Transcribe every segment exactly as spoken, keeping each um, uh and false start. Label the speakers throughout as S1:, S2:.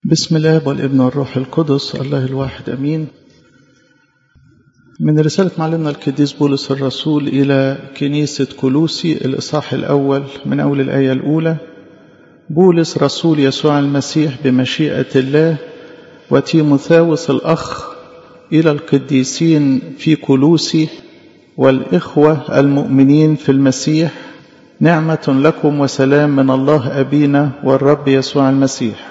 S1: بسم الله والابن والروح القدس الله الواحد أمين. من رسالة معلمنا القديس بولس الرسول إلى كنيسة كولوسي الإصحاح الأول من أول الآية الأولى. بولس رسول يسوع المسيح بمشيئة الله وتيموثاوس الأخ إلى القديسين في كولوسي والإخوة المؤمنين في المسيح، نعمة لكم وسلام من الله أبينا والرب يسوع المسيح.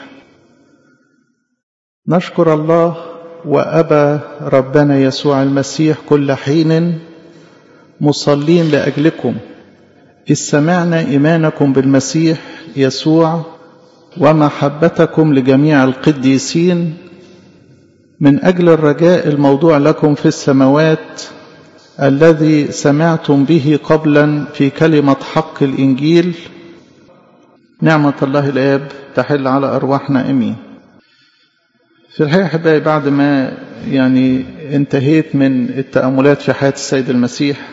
S1: نشكر الله وأبا ربنا يسوع المسيح كل حين مصلين لأجلكم، إذ سمعنا إيمانكم بالمسيح يسوع ومحبتكم لجميع القديسين من أجل الرجاء الموضوع لكم في السماوات الذي سمعتم به قبلا في كلمة حق الإنجيل. نعمة الله الآب تحل على أرواحنا أمين. في الحقيقة أحبائي، بعد ما يعني انتهيت من التأملات في حياة السيد المسيح،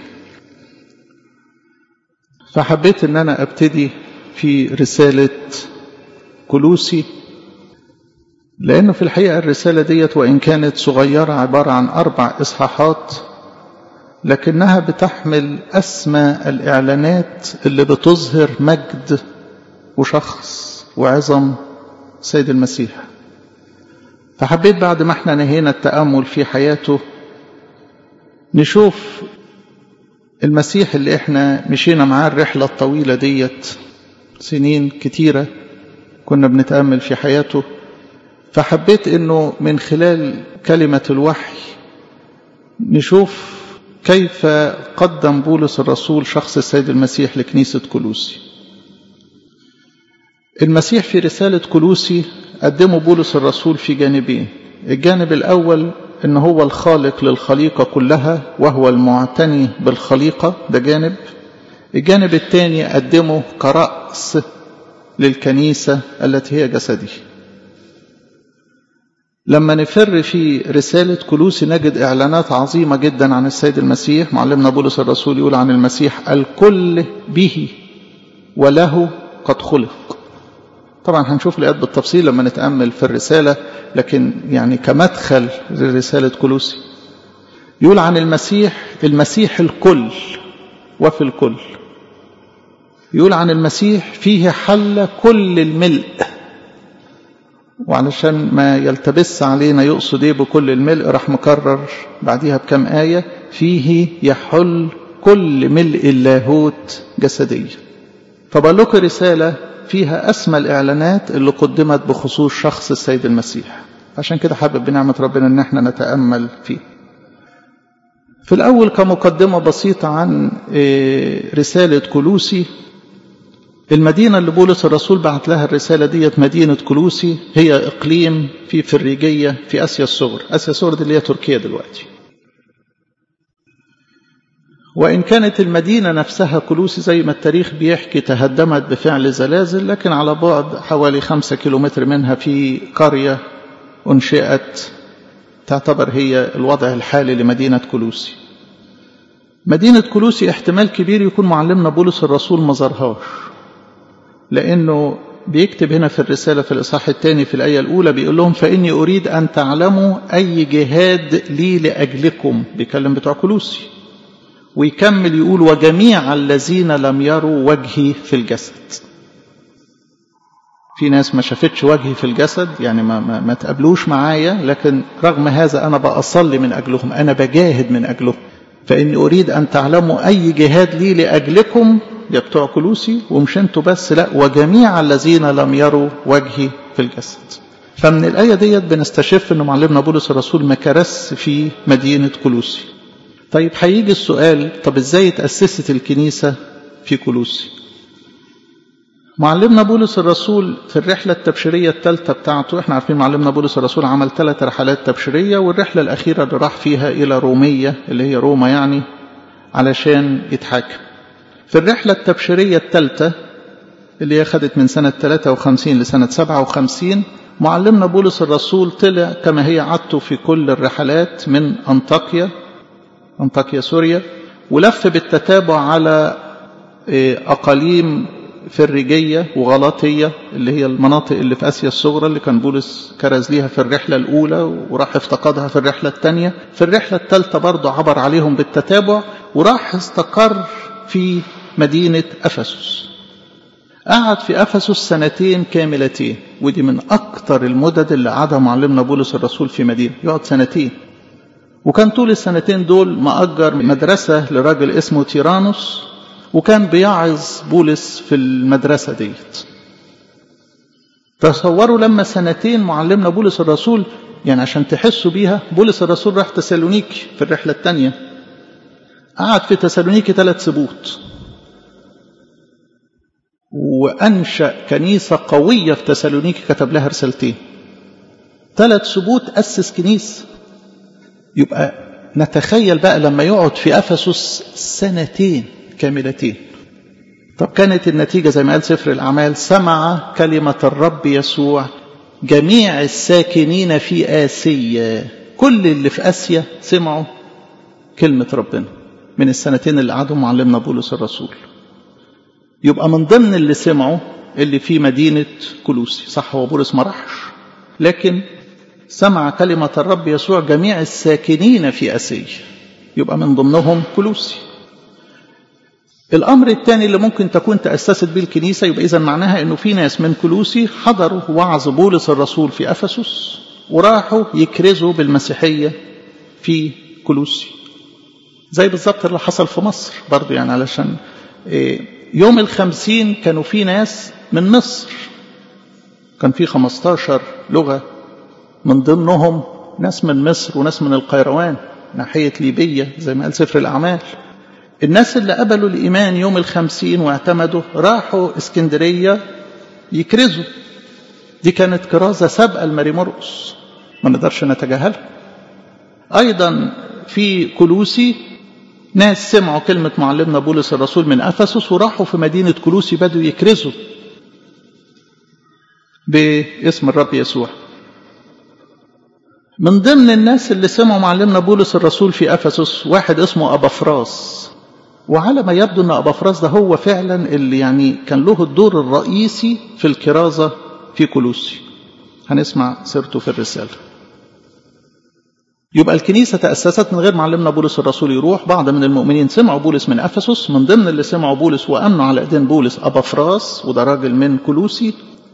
S1: فحبيت أن أنا أبتدي في رسالة كولوسي، لأنه في الحقيقة الرسالة ديت وإن كانت صغيرة عبارة عن أربع إصحاحات، لكنها بتحمل أسمى الإعلانات اللي بتظهر مجد وشخص وعظم سيد المسيح. فحبيت بعد ما احنا نهينا التأمل في حياته نشوف المسيح اللي احنا مشينا معاه الرحلة الطويلة ديت، سنين كتيرة كنا بنتأمل في حياته. فحبيت انه من خلال كلمة الوحي نشوف كيف قدم بولس الرسول شخص السيد المسيح لكنيسة كولوسي. المسيح في رسالة كولوسي قدمه بولس الرسول في جانبين. الجانب الأول إن هو الخالق للخليقة كلها وهو المعتني بالخليقة، ده جانب. الجانب الثاني قدمه كرأس للكنيسة التي هي جسده. لما نفر في رسالة كولوسي نجد إعلانات عظيمة جدا عن السيد المسيح. معلمنا بولس الرسول يقول عن المسيح الكل به وله قد خلق. طبعا هنشوف الآيات بالتفصيل لما نتأمل في الرسالة، لكن يعني كمدخل لرسالة كولوسي يقول عن المسيح المسيح الكل وفي الكل. يقول عن المسيح فيه حل كل الملء، وعلشان ما يلتبس علينا يقصد ايه بكل الملء راح مكرر بعديها بكم آية فيه يحل كل ملء اللاهوت جسديا. فبقول لكم رسالة فيها أسمى الإعلانات اللي قدمت بخصوص شخص السيد المسيح، عشان كده حابب بنعمة ربنا ان احنا نتأمل فيه. في الأول كمقدمة بسيطة عن رسالة كولوسي. المدينة اللي بولس الرسول بعت لها الرسالة ديت مدينة كولوسي، هي إقليم في فريجية في آسيا الصغرى. آسيا الصغرى دي اللي هي تركيا دلوقتي. وإن كانت المدينة نفسها كولوسي زي ما التاريخ بيحكي تهدمت بفعل زلازل، لكن على بعد حوالي خمسة كيلومتر منها في قرية أنشئت تعتبر هي الوضع الحالي لمدينة كولوسي. مدينة كولوسي احتمال كبير يكون معلمنا بولس الرسول ما زارهاش، لأنه بيكتب هنا في الرسالة في الإصحاح الثاني في الآية الأولى بيقول لهم فإني أريد أن تعلموا أي جهاد لي لأجلكم، بيكلم بتوع كولوسي. ويكمل يقول وجميع الذين لم يروا وجهي في الجسد. في ناس ما شافتش وجهي في الجسد، يعني ما, ما, ما تقابلوش معايا، لكن رغم هذا أنا بأصلي من أجلهم، أنا بجاهد من أجلهم. فإني أريد أن تعلموا أي جهاد لي لأجلكم يا بتوع كولوسي، ومش انتوا بس، لا وجميع الذين لم يروا وجهي في الجسد. فمن الآية ديت بنستشف أنه معلمنا بولس الرسول ما كرس في مدينة كولوسي. طيب هيجي السؤال، طب ازاي تأسست الكنيسة في كولوسي؟ معلمنا بولس الرسول في الرحلة التبشيرية الثالثة بتاعته، احنا عارفين معلمنا بولس الرسول عمل ثلاث رحلات تبشيرية، والرحلة الأخيرة اللي راح فيها إلى رومية اللي هي روما يعني علشان يتحاكم. في الرحلة التبشيرية الثالثة اللي هي خدت من سنة ثلاثة وخمسين لسنة سبعة وخمسين، معلمنا بولس الرسول طلع كما هي عادته في كل الرحلات من أنطاكيا أنطاكيا سوريا، ولف بالتتابع على أقاليم فريجية وغلاطية اللي هي المناطق اللي في آسيا الصغرى اللي كان بولس كرز ليها في الرحلة الأولى وراح افتقدها في الرحلة الثانية. في الرحلة الثالثة برضه عبر عليهم بالتتابع وراح استقر في مدينة أفسس. قعد في أفسس سنتين كاملتين، ودي من أكثر المدد اللي قعدها معلمنا بولس الرسول في مدينة، يقعد سنتين. وكان طول السنتين دول مأجر مدرسة لراجل اسمه تيرانوس، وكان بيعظ بولس في المدرسة ديت. تصوروا لما سنتين معلمنا بولس الرسول، يعني عشان تحسوا بيها، بولس الرسول راح تسالونيكي في الرحلة الثانية، قعد في تسالونيكي ثلاث سبوت، وأنشأ كنيسة قوية في تسالونيكي، كتب لها رسالتين. ثلاث سبوت أسس كنيسة. يبقى نتخيل بقى لما يقعد في أفسس سنتين كاملتين. طب كانت النتيجة زي ما قال سفر الأعمال: سمع كلمة الرب يسوع جميع الساكنين في آسيا. كل اللي في آسيا سمعوا كلمة ربنا من السنتين اللي قعدوا معلمنا بولس الرسول. يبقى من ضمن اللي سمعوا اللي في مدينة كولوسي. صح، هو بولس ما راحش، لكن سمع كلمة الرب يسوع جميع الساكنين في آسيا، يبقى من ضمنهم كولوسي. الأمر الثاني اللي ممكن تكون تأسست به الكنيسة، يبقى إذن معناها أنه في ناس من كولوسي حضروا وعظ بولس الرسول في أفسس وراحوا يكرزوا بالمسيحية في كولوسي، زي بالضبط اللي حصل في مصر برضو. يعني علشان يوم الخمسين كانوا في ناس من مصر، كان في خمستاشر لغة، من ضمنهم ناس من مصر وناس من القيروان ناحية ليبيا زي ما قال سفر الأعمال. الناس اللي قبلوا الإيمان يوم الخمسين واعتمدوا راحوا اسكندرية يكرزوا. دي كانت كرازة سابقة لماري مرقس ما نقدرش نتجاهلها. أيضا في كولوسي ناس سمعوا كلمة معلمنا بولس الرسول من أفسس وراحوا في مدينة كولوسي بدوا يكرزوا باسم الرب يسوع. من ضمن الناس اللي سمعوا معلمنا بولس الرسول في أفسس واحد اسمه أبافراس، وعلى ما يبدو أن أبافراس ده هو فعلا اللي يعني كان له الدور الرئيسي في الكرازة في كولوسي. هنسمع سيرته في الرسالة. يبقى الكنيسة تأسست من غير معلمنا بولس الرسول يروح. بعض من المؤمنين سمعوا بولس من أفسس، من ضمن اللي سمعوا بولس وأمنوا على إيدين بولس أبافراس، وده راجل من كولوسي.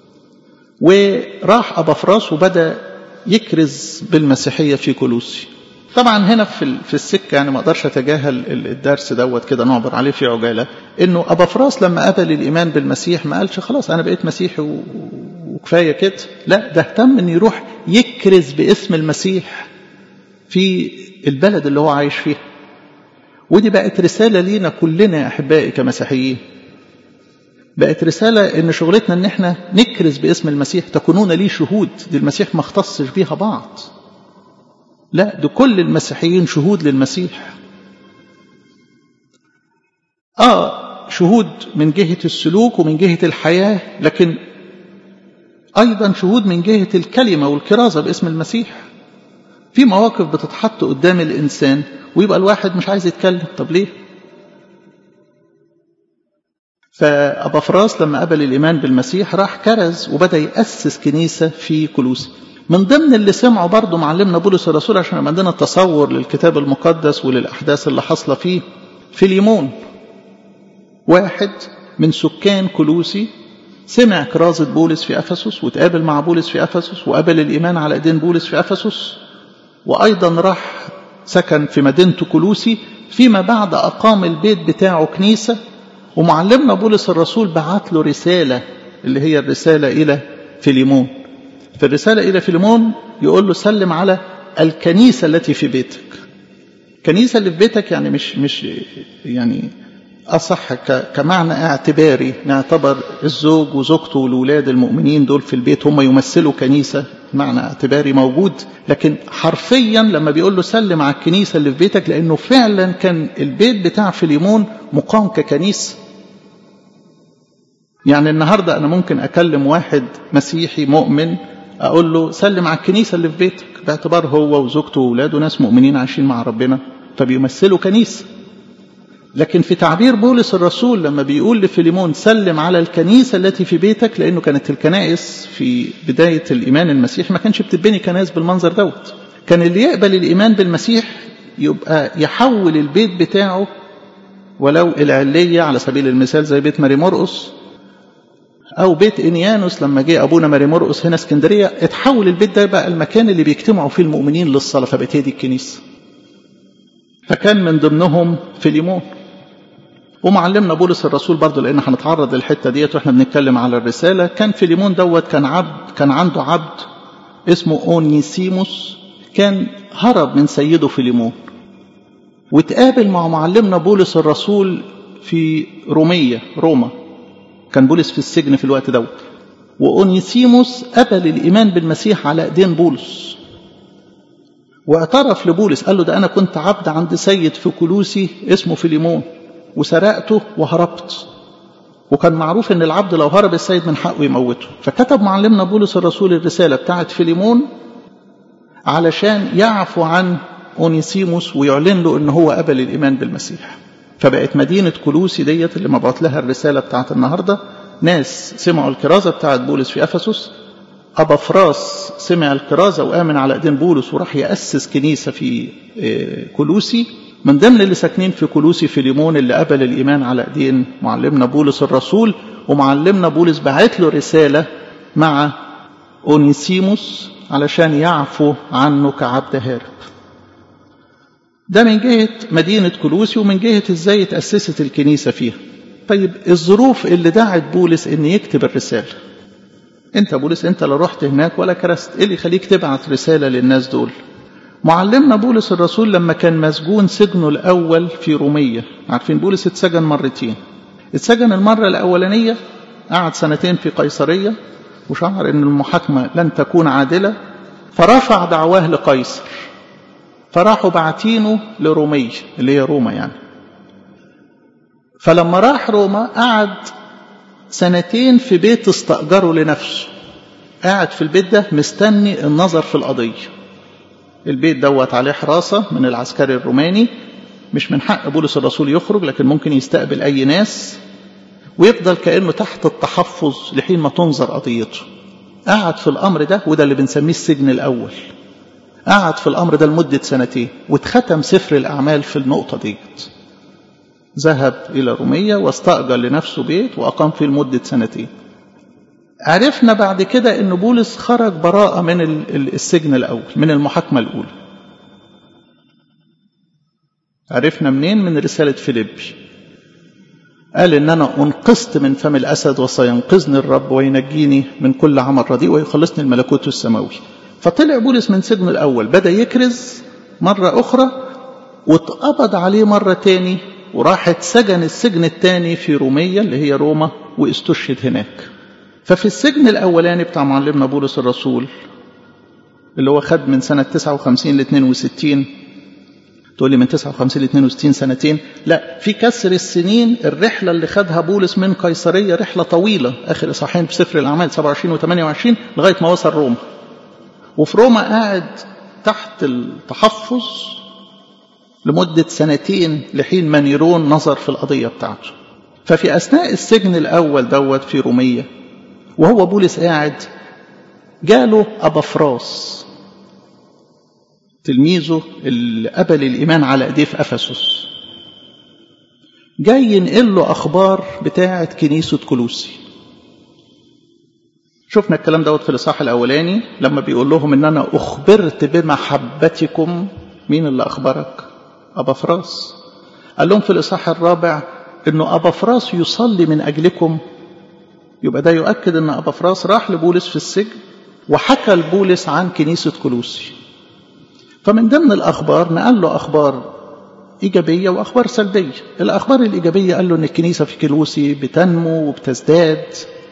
S1: وراح أبافراس وبدأ يكرز بالمسيحية في كولوسي. طبعا هنا في في السكة يعني ما اقدرش اتجاهل الدرس دوت كده نعبر عليه في عجالة، انه أبافراس لما قبل الإيمان بالمسيح ما قالش خلاص أنا بقيت مسيحي وكفاية كده، لا، ده اهتم ان يروح يكرز باسم المسيح في البلد اللي هو عايش فيها. ودي بقت رسالة لينا كلنا يا أحبائي كمسيحيين، بقت رسالة ان شغلتنا ان احنا نكرز باسم المسيح، تكونون لي شهود. دي المسيح ما اختصش بيها بعض، لا، ده كل المسيحيين شهود للمسيح. آه شهود من جهة السلوك ومن جهة الحياة، لكن أيضا شهود من جهة الكلمة والكرازة باسم المسيح. في مواقف بتتحط قدام الإنسان ويبقى الواحد مش عايز يتكلم، طب ليه؟ فأبافراس لما قبل الإيمان بالمسيح راح كرز وبدأ يأسس كنيسة في كولوسي. من ضمن اللي سمعوا برضو معلمنا بولس الرسول، عشان عندنا تصور للكتاب المقدس وللأحداث اللي حصل فيه، فيليمون واحد من سكان كولوسي سمع كرازة بولس في أفسس وتقابل مع بولس في أفسس وقبل الإيمان على إيدين بولس في أفسس، وأيضا راح سكن في مدينته كولوسي. فيما بعد أقام البيت بتاعه كنيسة، ومعلمنا بولس الرسول بعت له رسالة اللي هي الرسالة إلى فيليمون. في الرسالة إلى فيليمون يقول له سلم على الكنيسة التي في بيتك. الكنيسة اللي في بيتك يعني مش مش يعني أصح كمعنى اعتباري، نعتبر الزوج وزوجته والولاد المؤمنين دول في البيت هم يمثلوا كنيسة، معنى اعتباري موجود. لكن حرفيا لما بيقول له سلم على الكنيسة اللي في بيتك، لأنه فعلا كان البيت بتاع فيليمون مقام ككنيسة. يعني النهاردة أنا ممكن أكلم واحد مسيحي مؤمن أقول له سلم على الكنيسة اللي في بيتك، باعتبار هو وزوجته وولاده ناس مؤمنين عايشين مع ربنا فبيمثلوا كنيسة. لكن في تعبير بولس الرسول لما بيقول لفيليمون سلم على الكنيسة التي في بيتك، لأنه كانت الكنائس في بداية الإيمان المسيحي ما كانش بتبني كنائس بالمنظر دوت. كان اللي يقبل الإيمان بالمسيح يبقى يحول البيت بتاعه، ولو العلية على سبيل المثال زي بيت ماري مرقس أو بيت إنيانوس لما جه أبونا ماري مرقس هنا اسكندرية، اتحول البيت ده بقى المكان اللي بيجتمعوا فيه المؤمنين للصلاة، فبقت هي دي الكنيسة. فكان من ضمنهم فيليمون. ومعلمنا بولس الرسول برضو، لأن هنتعرض للحتة ديت واحنا بنتكلم على الرسالة، كان فيليمون دوت كان عبد، كان عنده عبد اسمه أونيسيموس، كان هرب من سيده فيليمون وتقابل مع معلمنا بولس الرسول في رومية روما. كان بولس في السجن في الوقت دوت، وأونيسيموس قبل الإيمان بالمسيح على ايدين بولس، واعترف لبولس قال له ده أنا كنت عبد عند سيد في كولوسي اسمه فيليمون وسرقته وهربت، وكان معروف ان العبد لو هرب السيد من حقه يموته. فكتب معلمنا بولس الرسول الرسالة بتاعت فيليمون علشان يعفو عن أونيسيموس ويعلن له ان هو قبل الإيمان بالمسيح. فبقت مدينة كولوسي ديت اللي مبعوث لها الرسالة بتاعت النهاردة، ناس سمعوا الكرازة بتاعت بولس في أفسس، أبا فراس سمع الكرازة وآمن على ايدين بولس وراح يأسس كنيسة في كولوسي. من ضمن اللي ساكنين في كولوسي فيليمون اللي قبل الإيمان على ايدين معلمنا بولس الرسول، ومعلمنا بولس بعت له رسالة مع أونيسيموس علشان يعفو عنه كعبد هارب. ده من جهة مدينة كولوسي ومن جهة ازاي تأسست الكنيسة فيها. طيب الظروف اللي دعت بولس ان يكتب الرسالة. انت بولس انت لا رحت هناك ولا كرست، ايه اللي يخليك تبعت رسالة للناس دول؟ معلمنا بولس الرسول لما كان مسجون سجنه الأول في رومية، عارفين بولس اتسجن مرتين. اتسجن المرة الأولانية قعد سنتين في قيصرية وشعر ان المحاكمة لن تكون عادلة، فرفع دعواه لقيصر، فراحوا بعتينه لرومية اللي هي روما يعني. فلما راح روما قعد سنتين في بيت استأجره لنفسه، قاعد في البيت ده مستني النظر في القضية. البيت دوت عليه حراسة من العسكري الروماني، مش من حق بولس الرسول يخرج، لكن ممكن يستقبل أي ناس ويفضل كأنه تحت التحفظ لحين ما تنظر قضيته. قعد في الأمر ده، وده اللي بنسميه السجن الأول. قعد في الأمر ده لمدة سنتين، واتختم سفر الأعمال في النقطة ديت. ذهب إلى رومية واستأجر لنفسه بيت وأقام فيه لمدة سنتين. عرفنا بعد كده أن بولس خرج براءة من السجن الأول، من المحاكمة الأولى. عرفنا منين؟ من رسالة فيليبي. قال إن أنا أنقذت من فم الأسد وسينقذني الرب وينجيني من كل عمل رديء ويخلصني الملكوت السماوي. فطلع بولس من سجن الأول، بدأ يكرز مرة أخرى واتقبض عليه مرة تاني، وراح اتسجن السجن التاني في رومية اللي هي روما واستشهد هناك. ففي السجن الأولاني بتاع معلمنا بولس الرسول اللي هو خد من سنة تسعة وخمسين ل اثنين وستين، تقول لي من تسعة وخمسين ل اثنين وستين سنتين؟ لا، في كسر السنين. الرحلة اللي خدها بولس من قيصرية رحلة طويلة، آخر إصحاحين في سفر الأعمال سبعة وعشرين و ثمانية وعشرين لغاية ما وصل روما. وفي روما قاعد تحت التحفظ لمدة سنتين لحين ما نيرون نظر في القضية بتاعته. ففي أثناء السجن الأول دوت في رومية وهو بولس قاعد، جاله أبا فراس تلميذه اللي قبل الإيمان على ايديه في أفسس، جاي ينقل له أخبار بتاعة كنيسة كولوسي. شفنا الكلام دوت في الإصحاح الأولاني لما بيقول لهم إن أنا أخبرت بمحبتكم. مين اللي أخبرك؟ أبا فراس. قال لهم في الإصحاح الرابع إنه أبا فراس يصلي من أجلكم. يبقى ده يؤكد إن أبا فراس راح لبولس في السجن وحكى لبولس عن كنيسة كولوسي. فمن ضمن الأخبار نقل له أخبار إيجابية وأخبار سلبية. الأخبار الإيجابية قال له إن الكنيسة في كولوسي بتنمو وبتزداد،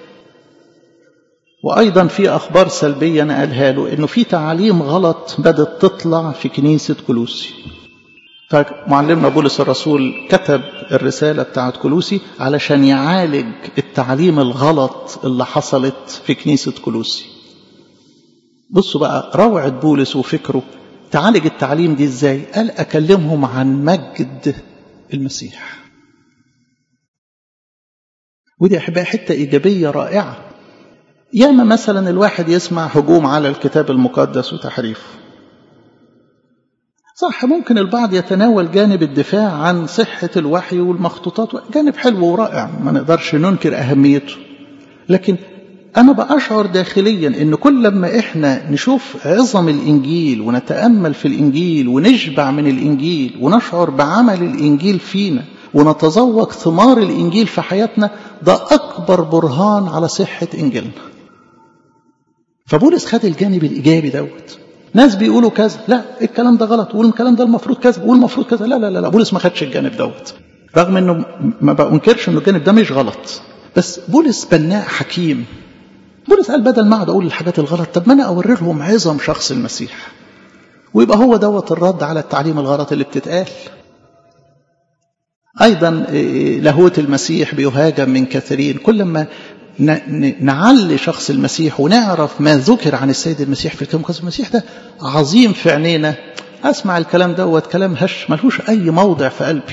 S1: وأيضا في أخبار سلبية نقلها له إنه في تعاليم غلط بدأت تطلع في كنيسة كولوسي. فمعلمنا بولس الرسول كتب الرسالة بتاعت كولوسي علشان يعالج التعليم الغلط اللي حصلت في كنيسة كولوسي. بصوا بقى روعة بولس وفكره، تعالج التعليم دي ازاي؟ قال أكلمهم عن مجد المسيح. ودي أحبها حتة إيجابية رائعة. ياما مثلا الواحد يسمع هجوم على الكتاب المقدس وتحريفه. صح، ممكن البعض يتناول جانب الدفاع عن صحة الوحي والمخطوطات، جانب حلو ورائع ما نقدرش ننكر أهميته، لكن أنا بأشعر داخليا إن كل لما إحنا نشوف عظم الإنجيل ونتأمل في الإنجيل ونشبع من الإنجيل ونشعر بعمل الإنجيل فينا ونتذوق ثمار الإنجيل في حياتنا، ده أكبر برهان على صحة إنجيلنا. فبولس خد الجانب الإيجابي دوت. ناس بيقولوا كذا، لا الكلام ده غلط، والكلام ده المفروض كذا والمفروض كذا، لا لا لا, لا. بولس ما خدش الجانب دوت، رغم إنه ما بأنكرش إنه الجانب ده مش غلط، بس بولس بناء حكيم. بولس قال بدل ما اقعد اقول الحاجات الغلط، طب ما انا اوري لهم عظم شخص المسيح، ويبقى هو دوت الرد على التعليم الغلط اللي بتتقال. ايضا لاهوت المسيح بيهاجم من كثيرين. كل ما نعلي شخص المسيح ونعرف ما ذكر عن السيد المسيح في الكتاب المقدس، المسيح ده عظيم في عينينا، اسمع الكلام دوت كلام هش ملهوش اي موضع في قلبي.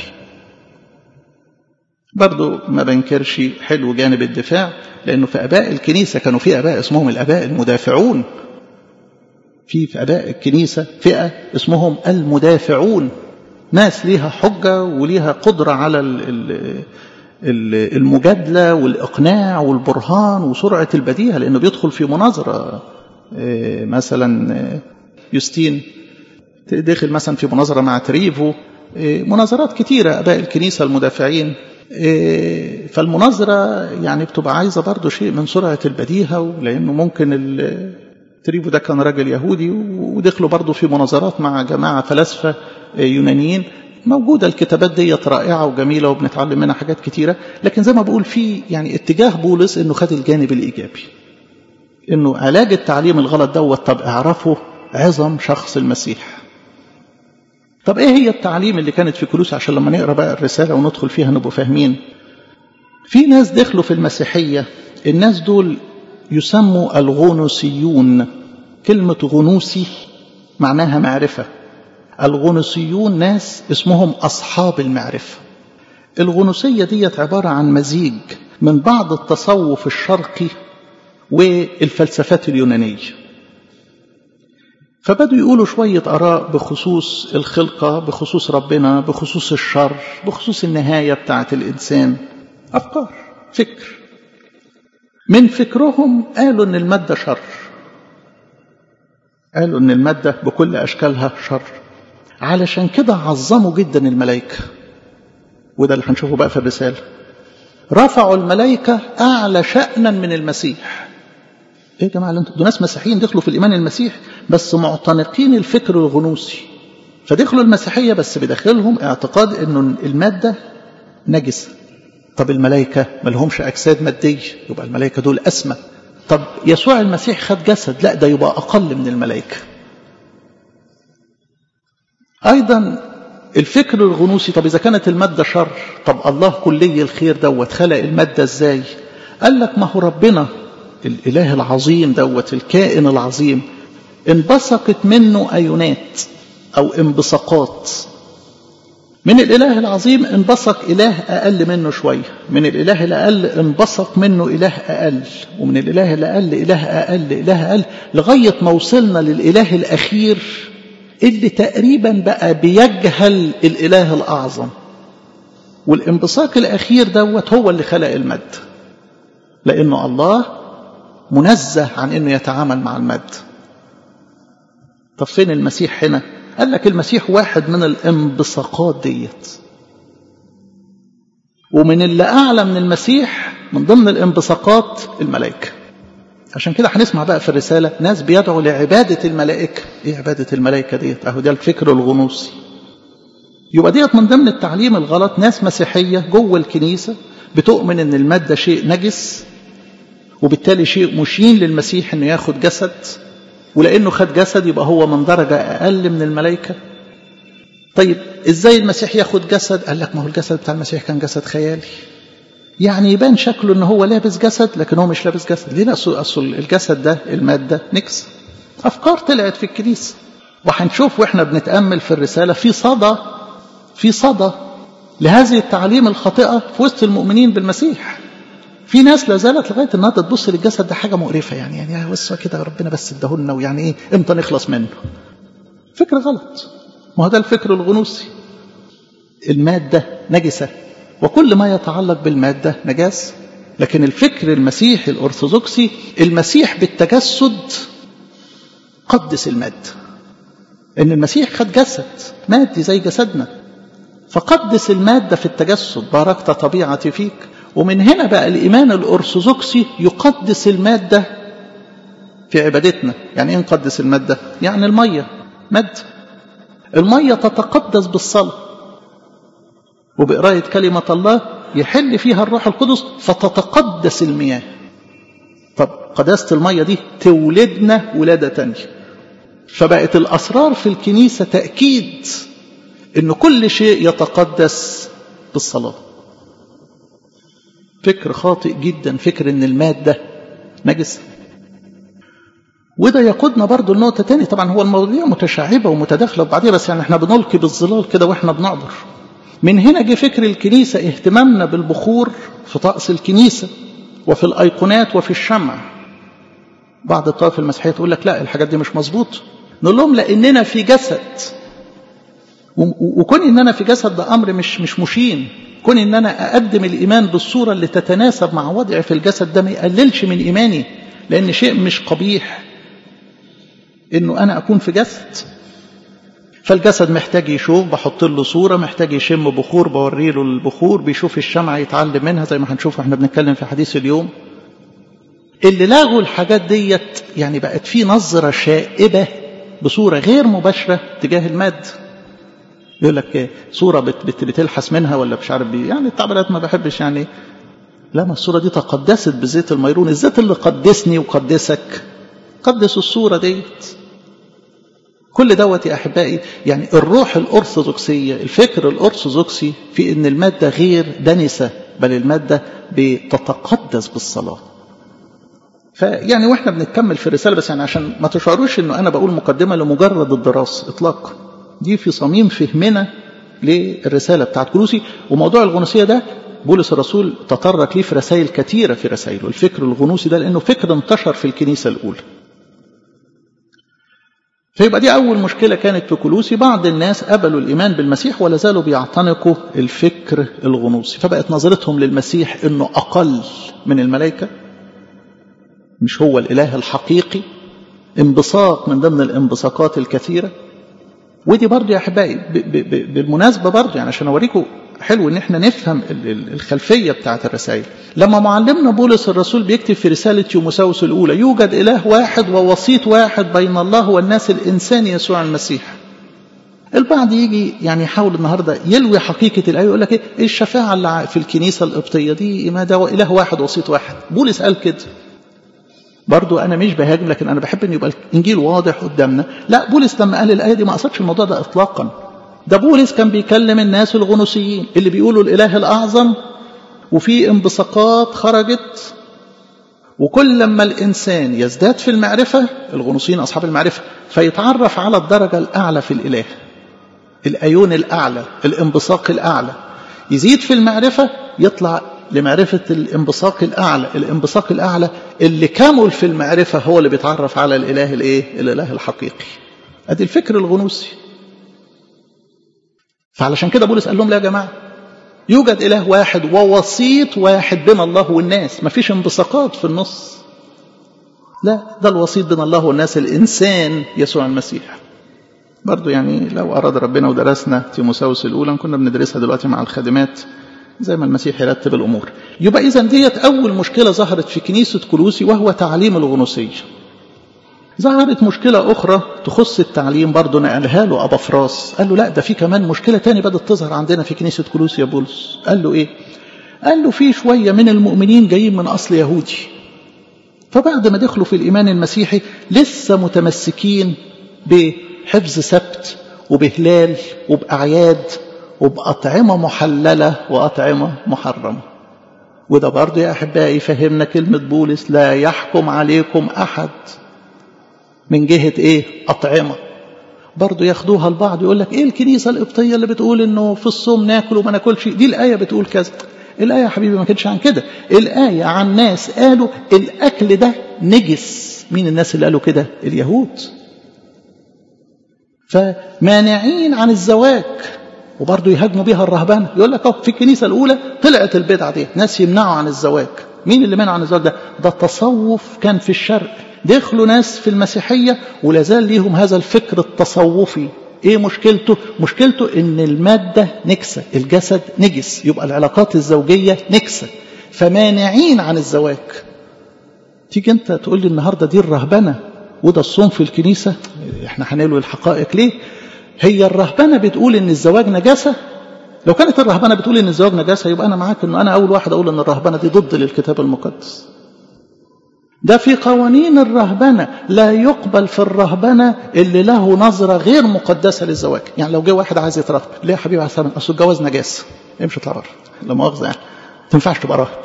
S1: برضو ما بنكرش حلو جانب الدفاع، لأنه في أباء الكنيسة كانوا في أباء اسمهم الأباء المدافعون. في في أباء الكنيسة فئة اسمهم المدافعون، ناس ليها حجة وليها قدرة على المجادلة والإقناع والبرهان وسرعة البديهة، لأنه بيدخل في مناظرة. مثلا يوستين دخل مثلا في مناظرة مع تريفو، مناظرات كتيرة أباء الكنيسة المدافعين. فالمناظرة يعني بتبقى عايزة برضو شيء من سرعة البديهة، لأنه ممكن تريفو ده كان راجل يهودي ودخلوا برضو في مناظرات مع جماعة فلاسفة يونانيين. موجودة الكتابات دي رائعة وجميلة وبنتعلم منها حاجات كتيرة، لكن زي ما بقول في يعني اتجاه بولس انه خد الجانب الإيجابي، انه علاج التعليم الغلط دوت. طب اعرفوا عظم شخص المسيح. طب ايه هي التعليم اللي كانت في كولوس عشان لما نقرأ بقى الرسالة وندخل فيها نبقى فاهمين؟ في ناس دخلوا في المسيحية، الناس دول يسموا الغنوسيون. كلمة غنوسي معناها معرفة. الغنوسيون ناس اسمهم أصحاب المعرفة. الغنوسية دي عبارة عن مزيج من بعض التصوف الشرقي والفلسفات اليونانية. فبدوا يقولوا شوية آراء بخصوص الخلقة، بخصوص ربنا، بخصوص الشر، بخصوص النهاية بتاعة الإنسان. أفكار، فكر. من فكرهم قالوا أن المادة شر، قالوا أن المادة بكل أشكالها شر. علشان كده عظموا جدا الملائكة، وده اللي هنشوفه بقى في الرسالة. رفعوا الملائكة أعلى شأنا من المسيح. ايه يا جماعه اللي انتوا دول ناس مسيحيين دخلوا في الايمان المسيح بس معتنقين الفكر الغنوصي، فدخلوا المسيحيه بس بداخلهم اعتقاد انه الماده نجسه. طب الملائكه ما لهمش اجساد ماديه، يبقى الملائكه دول اسمى. طب يسوع المسيح خد جسد، لا ده يبقى اقل من الملائكه. ايضا الفكر الغنوصي، طب اذا كانت الماده شر، طب الله كلي الخير دوت خلق الماده ازاي؟ قال لك ما هو ربنا الإله العظيم دوت، الكائن العظيم، انبثقت منه أيونات أو انبثاقات. من الإله العظيم انبثق إله أقل منه شوية، من الإله الأقل انبثق منه إله أقل، ومن الإله الأقل إله أقل إله أقل، لغاية ما وصلنا للإله الأخير اللي تقريبا بقى بيجهل الإله الأعظم. والانبثاق الأخير دوت هو اللي خلق المد، لأنه الله منزه عن أنه يتعامل مع المادة. طب فين المسيح هنا؟ قال لك المسيح واحد من الانبثاقات ديت، ومن اللي أعلى من المسيح من ضمن الانبثاقات الملائكة. عشان كده هنسمع بقى في الرسالة ناس بيدعوا لعبادة الملائكة. إيه عبادة الملائكة ديت؟ أهو ده الفكر الغنوصي. يبقى ديت من ضمن التعليم الغلط. ناس مسيحية جوه الكنيسة بتؤمن أن المادة شيء نجس، وبالتالي شيء مشين للمسيح أنه ياخد جسد، ولأنه خد جسد يبقى هو من درجة أقل من الملائكة. طيب إزاي المسيح ياخد جسد؟ قال لك ما هو الجسد بتاع المسيح كان جسد خيالي، يعني يبان شكله أنه هو لابس جسد لكن هو مش لابس جسد. ليه؟ أصل الجسد ده المادة نكس. أفكار طلعت في الكنيسة، وهنشوف وإحنا بنتأمل في الرسالة في صدى في صدى لهذه التعليم الخاطئة في وسط المؤمنين بالمسيح. في ناس لا زالت لغايه النهارده تبص للجسد ده حاجه مقرفه، يعني يعني بس كده ربنا بس اداهولنا، ويعني ايه امتى نخلص منه؟ فكر غلط. ما هو ده الفكر الغنوصي. الماده نجسه وكل ما يتعلق بالماده نجاسه. لكن الفكر المسيحي الارثوذكسي، المسيح بالتجسد قدس الماده. ان المسيح خد جسد مادي زي جسدنا، فقدس الماده في التجسد، باركت طبيعتي فيك. ومن هنا بقى الإيمان الأرثوذكسي يقدس المادة في عبادتنا. يعني إيه نقدس المادة؟ يعني المية مادة، المية تتقدس بالصلاة وبقراءة كلمة الله يحل فيها الروح القدس فتتقدس المياه. طب قداسة المية دي تولدنا ولادة تانية. فبقت الأسرار في الكنيسة تأكيد إن كل شيء يتقدس بالصلاة. فكر خاطئ جدا فكر ان المادة نجسة. وده يقودنا برضو لنقطة تاني. طبعا هو المواضيع متشعبة ومتداخلة وبعدين، بس يعني احنا بنلقي بالظلال كده واحنا بنعبر. من هنا جه فكر الكنيسة اهتمامنا بالبخور في طقس الكنيسة وفي الأيقونات وفي الشمع. بعض الطوائف المسيحية تقول لك لا الحاجات دي مش مظبوط. نقول لهم لأننا في جسد، وكون إننا في جسد ده أمر مش مش مشين. كون إن أنا أقدم الإيمان بالصورة اللي تتناسب مع وضعي في الجسد ده ما يقللش من إيماني، لأن شيء مش قبيح إنه أنا أكون في جسد. فالجسد محتاج يشوف، بحط له صورة، محتاج يشم بخور، بوري له البخور، بيشوف الشمعة يتعلم منها زي ما هنشوف احنا بنتكلم في حديث اليوم. اللي لاغوا الحاجات ديت يعني بقت في نظرة شائبة بصورة غير مباشرة تجاه المادة. يقول لك صورة بت بت بتلحس منها ولا مش عارف بيه، يعني التعبيرات ما بحبش يعني. لا، ما الصورة دي تقدست بزيت الميرون. الزيت اللي قدسني وقدسك قدس الصورة ديت. كل دوت يا أحبائي يعني الروح الأرثوذكسية، الفكر الأرثوذكسي في أن المادة غير دنسة، بل المادة بتتقدس بالصلاة. فيعني وإحنا بنكمل في الرسالة بس يعني عشان ما تشعروش أنه أنا بقول مقدمة لمجرد الدراسة إطلاقا. دي في صميم فهمنا للرسالة بتاعت كولوسي. وموضوع الغنوصية ده بولس الرسول تطرق ليه في رسائل كثيرة في رسائله، الفكر الغنوصي ده، لأنه فكر انتشر في الكنيسة الأولى. فيبقى دي أول مشكلة كانت في كولوسي. بعض الناس قبلوا الإيمان بالمسيح ولا زالوا بيعتنقوا الفكر الغنوصي، فبقت نظرتهم للمسيح إنه أقل من الملائكة، مش هو الإله الحقيقي، انبساط من ضمن الانبساطات الكثيرة. ودي برضو يا أحبائي بالمناسبة برضو يعني عشان أوريكم حلو إن احنا نفهم الخلفية بتاعت الرسائل. لما معلمنا بولس الرسول بيكتب في رسالة تيموثاوس الأولى يوجد إله واحد ووسيط واحد بين الله والناس، الإنسان يسوع المسيح. البعض يجي يعني يحاول النهاردة يلوي حقيقة الآية، يقول لك إيه الشفاعة اللي في الكنيسة القبطية دي ما ده إله واحد وسيط واحد. بولس قال كده. برضو أنا مش بهاجم، لكن أنا بحب أن يبقى الإنجيل واضح قدامنا. لا، بولس لما قال الآية دي ما قصدش الموضوع ده إطلاقا. ده بولس كان بيكلم الناس الغنوصيين اللي بيقولوا الإله الأعظم وفي انبثاقات خرجت، وكل لما الإنسان يزداد في المعرفة، الغنوصيين أصحاب المعرفة، فيتعرف على الدرجة الأعلى في الإله، الأيون الأعلى، الانبثاق الأعلى، يزيد في المعرفة يطلع لمعرفة الانبثاق الأعلى. الانبثاق الأعلى اللي كامل في المعرفة هو اللي بيتعرف على الإله الإيه؟ الإله الحقيقي. أدي الفكر الغنوصي. فعلشان كده بولس قال لهم لا يا جماعة، يوجد إله واحد ووسيط واحد بين الله والناس، ما فيش انبثاقات في النص. لا، ده الوسيط بين الله والناس الإنسان يسوع المسيح. برضو يعني لو أراد ربنا ودرسنا تيموثاوس الأولى كنا بندرسها دلوقتي مع الخادمات زي ما المسيح يرتب الأمور. يبقى إذن ديت أول مشكلة ظهرت في كنيسة كولوسي، وهو تعليم الغنوصية. ظهرت مشكلة أخرى تخص التعليم برضو نقلها له أبا فراس. قال له لا، ده في كمان مشكلة تاني بدأت تظهر عندنا في كنيسة كولوسي يا بولس. قال له إيه؟ قال له في شوية من المؤمنين جايين من أصل يهودي، فبعد ما دخلوا في الإيمان المسيحي لسه متمسكين بحفظ سبت وبهلال وبأعياد وبأطعمة محللة وأطعمة محرمة. وده برضو يا أحبائي فهمنا كلمة بولس لا يحكم عليكم أحد من جهة إيه؟ أطعمة. برضو ياخدوها البعض يقول لك إيه الكنيسة القبطية اللي بتقول إنه في الصوم ناكل وما ناكلش، دي الآية بتقول كذا. الآية يا حبيبي ما كانتش عن كده، الآية عن ناس قالوا الأكل ده نجس. مين الناس اللي قالوا كده؟ اليهود. فمانعين عن الزواج، وبرضه يهاجموا بيها الرهبان. يقول لك في الكنيسة الأولى طلعت البدعة دي، ناس يمنعوا عن الزواج. مين اللي منع عن الزواج ده؟ ده التصوف كان في الشرق، دخلوا ناس في المسيحية ولازال ليهم هذا الفكر التصوفي. ايه مشكلته؟ مشكلته ان المادة نكسة، الجسد نجس، يبقى العلاقات الزوجية نكسة، فمانعين عن الزواج. تيجي انت تقول لي النهاردة دي الرهبنة وده الصوم في الكنيسة، احنا هنلوي الحقائق ليه؟ هي الرهبنة بتقول ان الزواج نجاسة؟ لو كانت الرهبنة بتقول ان الزواج نجاسة يبقى انا معاك انه انا اول واحد اقول ان الرهبنة دي ضد للكتاب المقدس. ده في قوانين الرهبنة، لا يقبل في الرهبنة اللي له نظرة غير مقدسة للزواج. يعني لو جه واحد عايز يترهب، ليه يا حبيبي؟ عشان اصل الجواز نجاسة، امشي اطلع بره، لا مؤاخذة يعني ما تنفعش تبقى راهب.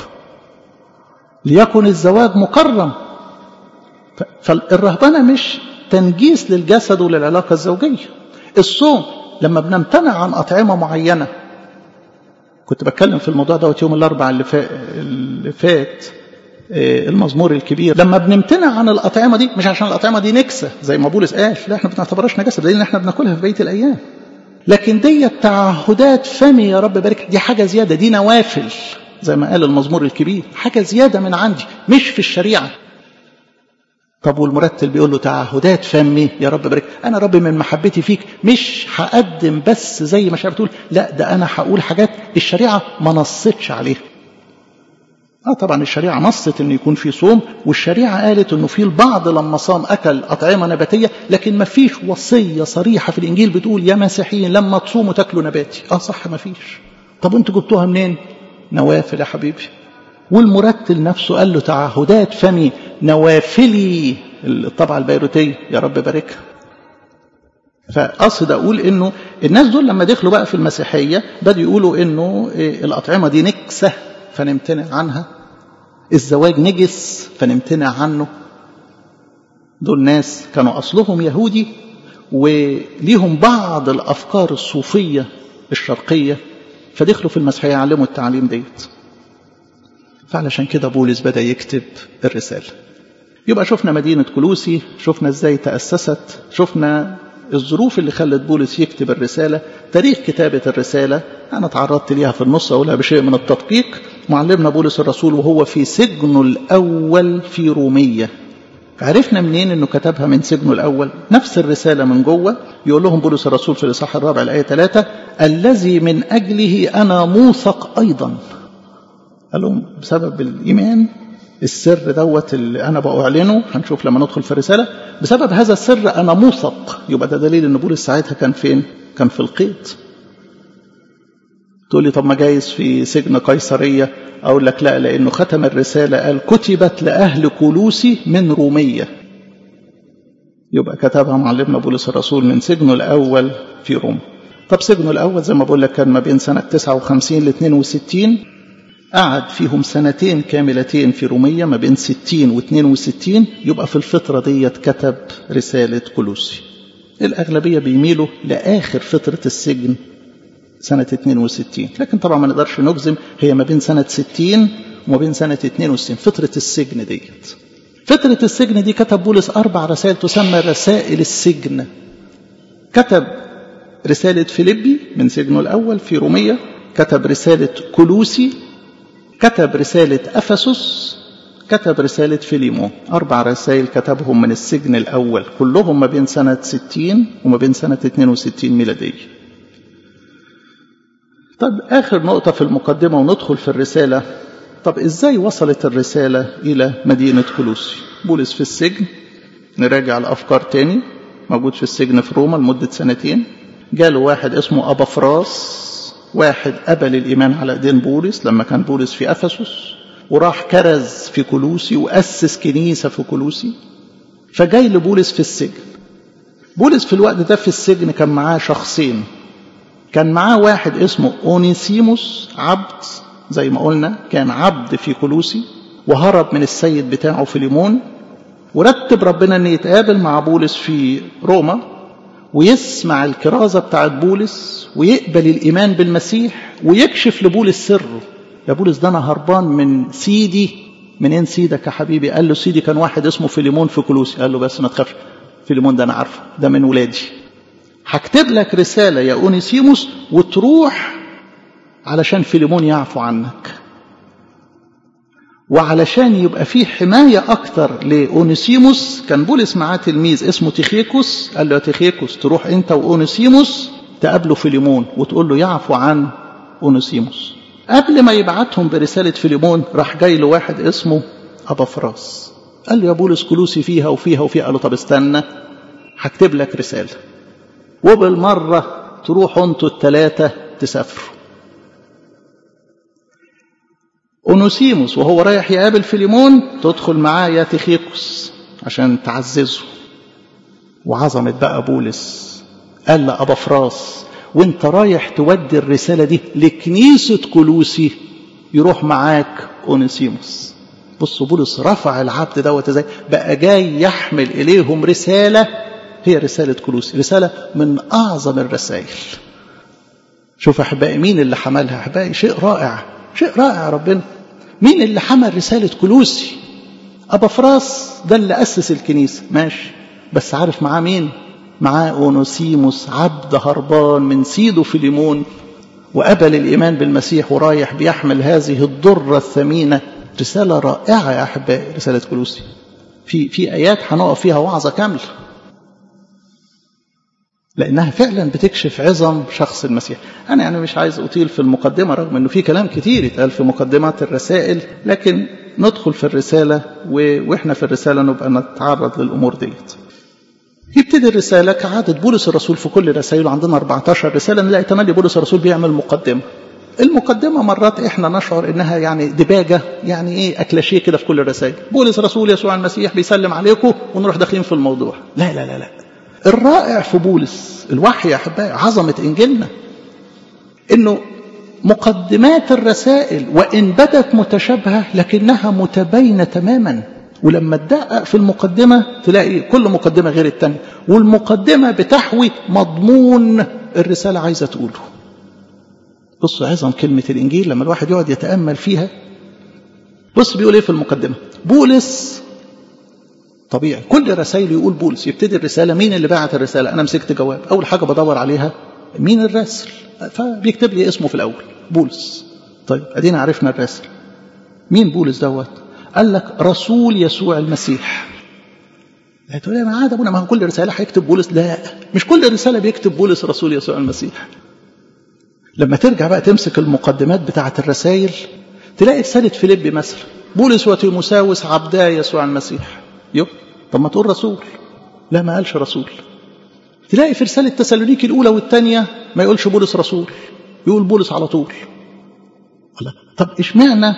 S1: ليكن الزواج مكرم. فالرهبنة مش تنجيس للجسد وللعلاقة الزوجية. الصوم لما بنمتنع عن أطعمة معينة، كنت بتكلم في الموضوع ده يوم الأربعاء اللي فات, اللي فات المزمور الكبير. لما بنمتنع عن الأطعمة دي مش عشان الأطعمة دي نكسة زي ما بولس قال، لا احنا بنعتبرهاش نجاسة، لأن احنا بناكلها في بقية الأيام، لكن دي تعهدات فمي يا رب بارك، دي حاجة زيادة، دي نوافل زي ما قال المزمور الكبير، حاجة زيادة من عندي مش في الشريعة. طب والمرتل بيقول له تعهدات فمي يا رب بارك، انا رب من محبتي فيك مش هقدم بس زي ما شايف بتقول، لا ده انا هقول حاجات الشريعه ما نصتش عليها. اه طبعا الشريعه نصت انه يكون في صوم، والشريعه قالت انه في البعض لما صام اكل اطعمه نباتيه، لكن ما فيش وصيه صريحه في الانجيل بتقول يا مسيحيين لما تصوموا تاكلوا نباتي. اه صح ما فيش. طب انتوا جبتوها منين؟ نوافل يا حبيبي. والمرتل نفسه قال له تعهدات فمي نوافلي، الطبعة البيروتية يا رب باركها. فأقصد أقول إنه الناس دول لما دخلوا بقى في المسيحية بدأوا يقولوا إنه الأطعمة دي نكسة فنمتنع عنها، الزواج نجس فنمتنع عنه. دول ناس كانوا أصلهم يهودي وليهم بعض الأفكار الصوفية الشرقية، فدخلوا في المسيحية يعلموا التعليم ديت. فعلشان كده بولس بدأ يكتب الرسالة. يبقى شفنا مدينة كولوسي، شفنا ازاي تأسست، شفنا الظروف اللي خلت بولس يكتب الرسالة، تاريخ كتابة الرسالة أنا تعرضت ليها في النص أقولها بشيء من التدقيق. معلمنا بولس الرسول وهو في سجنه الأول في رومية، عرفنا منين أنه كتبها من سجنه الأول؟ نفس الرسالة من جوه يقول لهم بولس الرسول في الإصحاح الرابع الآية ثلاثة الذي من أجله أنا موثق أيضا. قال لهم بسبب الإيمان السر دوت اللي أنا بأعلنه، هنشوف لما ندخل في الرسالة، بسبب هذا السر أنا موثق. يبقى ده دليل أن بولس ساعتها كان فين؟ كان في القيد. تقول لي طب ما جايز في سجن قيصرية، أقول لك لا، لأنه ختم الرسالة قال كتبت لأهل كولوسي من رومية. يبقى كتبها معلمنا بولس الرسول من سجنه الأول في روما. طب سجنه الأول زي ما بقول لك كان ما بين سنة تسعة وخمسين ل اثنين وستين، قعد فيهم سنتين كاملتين في رومية ما بين ستين و اثنين وستين. يبقى في الفترة دي كتب رسالة كولوسي. الأغلبية بيميلوا لآخر فترة السجن سنة اثنين وستين، لكن طبعا ما نقدرش نجزم، هي ما بين سنة ستين وما بين سنة اثنين وستين فترة السجن ديت. فترة السجن دي كتب بولس أربع رسائل تسمى رسائل السجن. كتب رسالة فيليبي من سجنه الأول في رومية، كتب رسالة كولوسي، كتب رسالة أفسس، كتب رسالة فيليمون. أربع رسائل كتبهم من السجن الأول، كلهم ما بين سنة ستين وما بين سنة اثنين وستين ميلادية. طب آخر نقطة في المقدمة وندخل في الرسالة. طب إزاي وصلت الرسالة إلى مدينة كولوسي؟ بولس في السجن، نراجع الأفكار تاني، موجود في السجن في روما لمدة سنتين. جاله واحد اسمه أبافراس، واحد قبل الإيمان على ايدين بولس لما كان بولس في أفسس، وراح كرز في كولوسي وأسس كنيسة في كولوسي، فجاي لبولس في السجن. بولس في الوقت ده في السجن كان معاه شخصين، كان معاه واحد اسمه أونيسيموس عبد، زي ما قلنا كان عبد في كولوسي وهرب من السيد بتاعه فيليمون، ورتب ربنا أن يتقابل مع بولس في روما ويسمع الكرازة بتاعت بولس ويقبل الإيمان بالمسيح ويكشف لبولس سره. يا بولس ده أنا هربان من سيدي. منين سيدك يا حبيبي؟ قال له سيدي كان واحد اسمه فيليمون في كولوسي. قال له بس ما تخافش، فيليمون ده أنا عارفه، ده من ولادي. هكتب لك رسالة يا أونيسيموس وتروح علشان فيليمون يعفو عنك، وعلشان يبقى فيه حماية أكتر لأونيسيموس. كان بولس معاه تلميذ اسمه تيخيكوس. قال له يا تيخيكوس تروح أنت وأونيسيموس تقابله فيليمون وتقول له يعفو عن أونيسيموس. قبل ما يبعتهم برسالة فيليمون راح جاي له واحد اسمه أبافراس. قال له يا بولس كولوسي فيها وفيها وفيها. قال له طب استنى هكتب لك رسالة، وبالمرة تروحوا انتوا الثلاثة تسافروا. أونيسيموس وهو رايح يقابل فيليمون تدخل معاه يا تيخيكوس عشان تعززه. وعظمت بقى بولس قال لأبافراس وانت رايح تودي الرسالة دي لكنيسة كولوسي يروح معاك أونيسيموس. بصوا بولس رفع العبد دوت ازاي، بقى جاي يحمل إليهم رسالة هي رسالة كولوسي، رسالة من أعظم الرسائل. شوف أحبائي مين اللي حملها. أحبائي شيء رائع، شيء رائع ربنا. مين اللي حمل رسالة كولوسي؟ أبافراس ده اللي أسس الكنيسة ماشي، بس عارف معاه مين؟ معاه أونيسيموس عبد هربان من سيده فيليمون وقبل الإيمان بالمسيح ورايح بيحمل هذه الضرة الثمينة. رسالة رائعة يا أحبائي رسالة كولوسي. في في آيات هنقف فيها وعظة كاملة لأنها فعلا بتكشف عظم شخص المسيح. أنا يعني مش عايز أطيل في المقدمة رغم أنه في كلام كتير يتقال في مقدمات الرسائل، لكن ندخل في الرسالة وإحنا في الرسالة نبقى نتعرض للأمور ديت. يبتدي الرسالة كعادة بولس الرسول في كل رسائله. عندنا أربعة عشر رسالة نلاقي تملي بولس الرسول بيعمل مقدمة. المقدمة مرات إحنا نشعر إنها يعني دباجة، يعني إيه أكلاشيه كده في كل الرسائل. بولس رسول يسوع المسيح بيسلم عليكم ونروح داخلين في الموضوع. لا لا لا لا، الرائع في بولس الوحي يا أحبائي عظمة إنجيلنا إنه مقدمات الرسائل وإن بدت متشابهة لكنها متباينة تماما. ولما تدقق في المقدمة تلاقي كل مقدمة غير التانية، والمقدمة بتحوي مضمون الرسالة عايزة تقوله. بص عظم كلمة الإنجيل لما الواحد يقعد يتأمل فيها. بص بيقول إيه في المقدمة. بولس طبيعي كل رسائل يقول بولس. يبتدي الرسالة مين اللي بعت الرسالة؟ أنا مسكت جواب، أول حاجة بدور عليها مين الراسل، فبيكتب لي اسمه في الأول بولس. طيب أدينا عرفنا الراسل مين بولس دوت. قال لك رسول يسوع المسيح. لا تقول لي ما عاد ابونا ما هو كل رسالة هيكتب بولس. لا مش كل رسالة بيكتب بولس رسول يسوع المسيح. لما ترجع بقى تمسك المقدمات بتاعة الرسائل تلاقي رسالة فيليبي مثلا بولس وتيموساوس عبدا يسوع المسيح. يو طب ما تقول رسول. لا ما قالش رسول. تلاقي في رسالة تسالونيكي الأولى والثانية ما يقولش بولس رسول، يقول بولس على طول. طب اشمعنى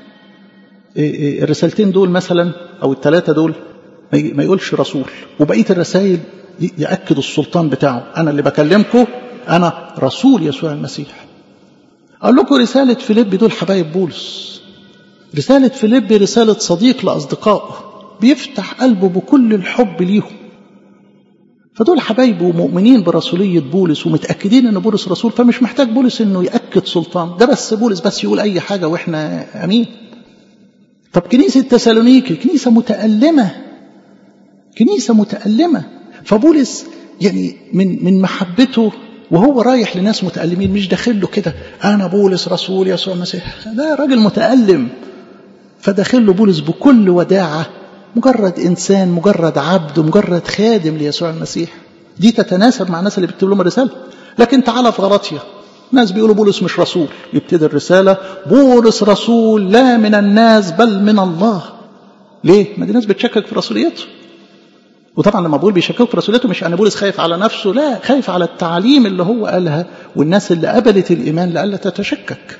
S1: الرسالتين دول مثلا أو الثلاثة دول ما يقولش رسول وبقية الرسائل يأكد السلطان بتاعه؟ أنا اللي بكلمكم أنا رسول يسوع المسيح. أقول لكم رسالة فيليبي دول حبايب بولس. رسالة فيليبي رسالة صديق لأصدقائه بيفتح قلبه بكل الحب ليهم. فدول حبايبه ومؤمنين برسولية بولس ومتأكدين أن بولس رسول، فمش محتاج بولس أنه يأكد سلطان ده، بس بولس بس يقول أي حاجة وإحنا أمين. طب كنيسة تسالونيكي كنيسة متألمة، كنيسة متألمة. فبولس يعني من من محبته وهو رايح لناس متألمين مش داخل له كده أنا بولس رسول يسوع المسيح، ده راجل متألم. فداخل له بولس بكل وداعة، مجرد إنسان، مجرد عبد، مجرد خادم ليسوع المسيح. دي تتناسب مع الناس اللي بيكتب لهم الرسالة. لكن تعالى في غلطية ناس بيقولوا بولس مش رسول، يبتدي الرسالة بولس رسول لا من الناس بل من الله. ليه؟ ما دي ناس بتشكك في رسوليته. وطبعا لما بقول بيشككوا في رسوليته مش أن بولس خايف على نفسه، لا، خايف على التعليم اللي هو قالها والناس اللي قبلت الإيمان لألا تتشكك.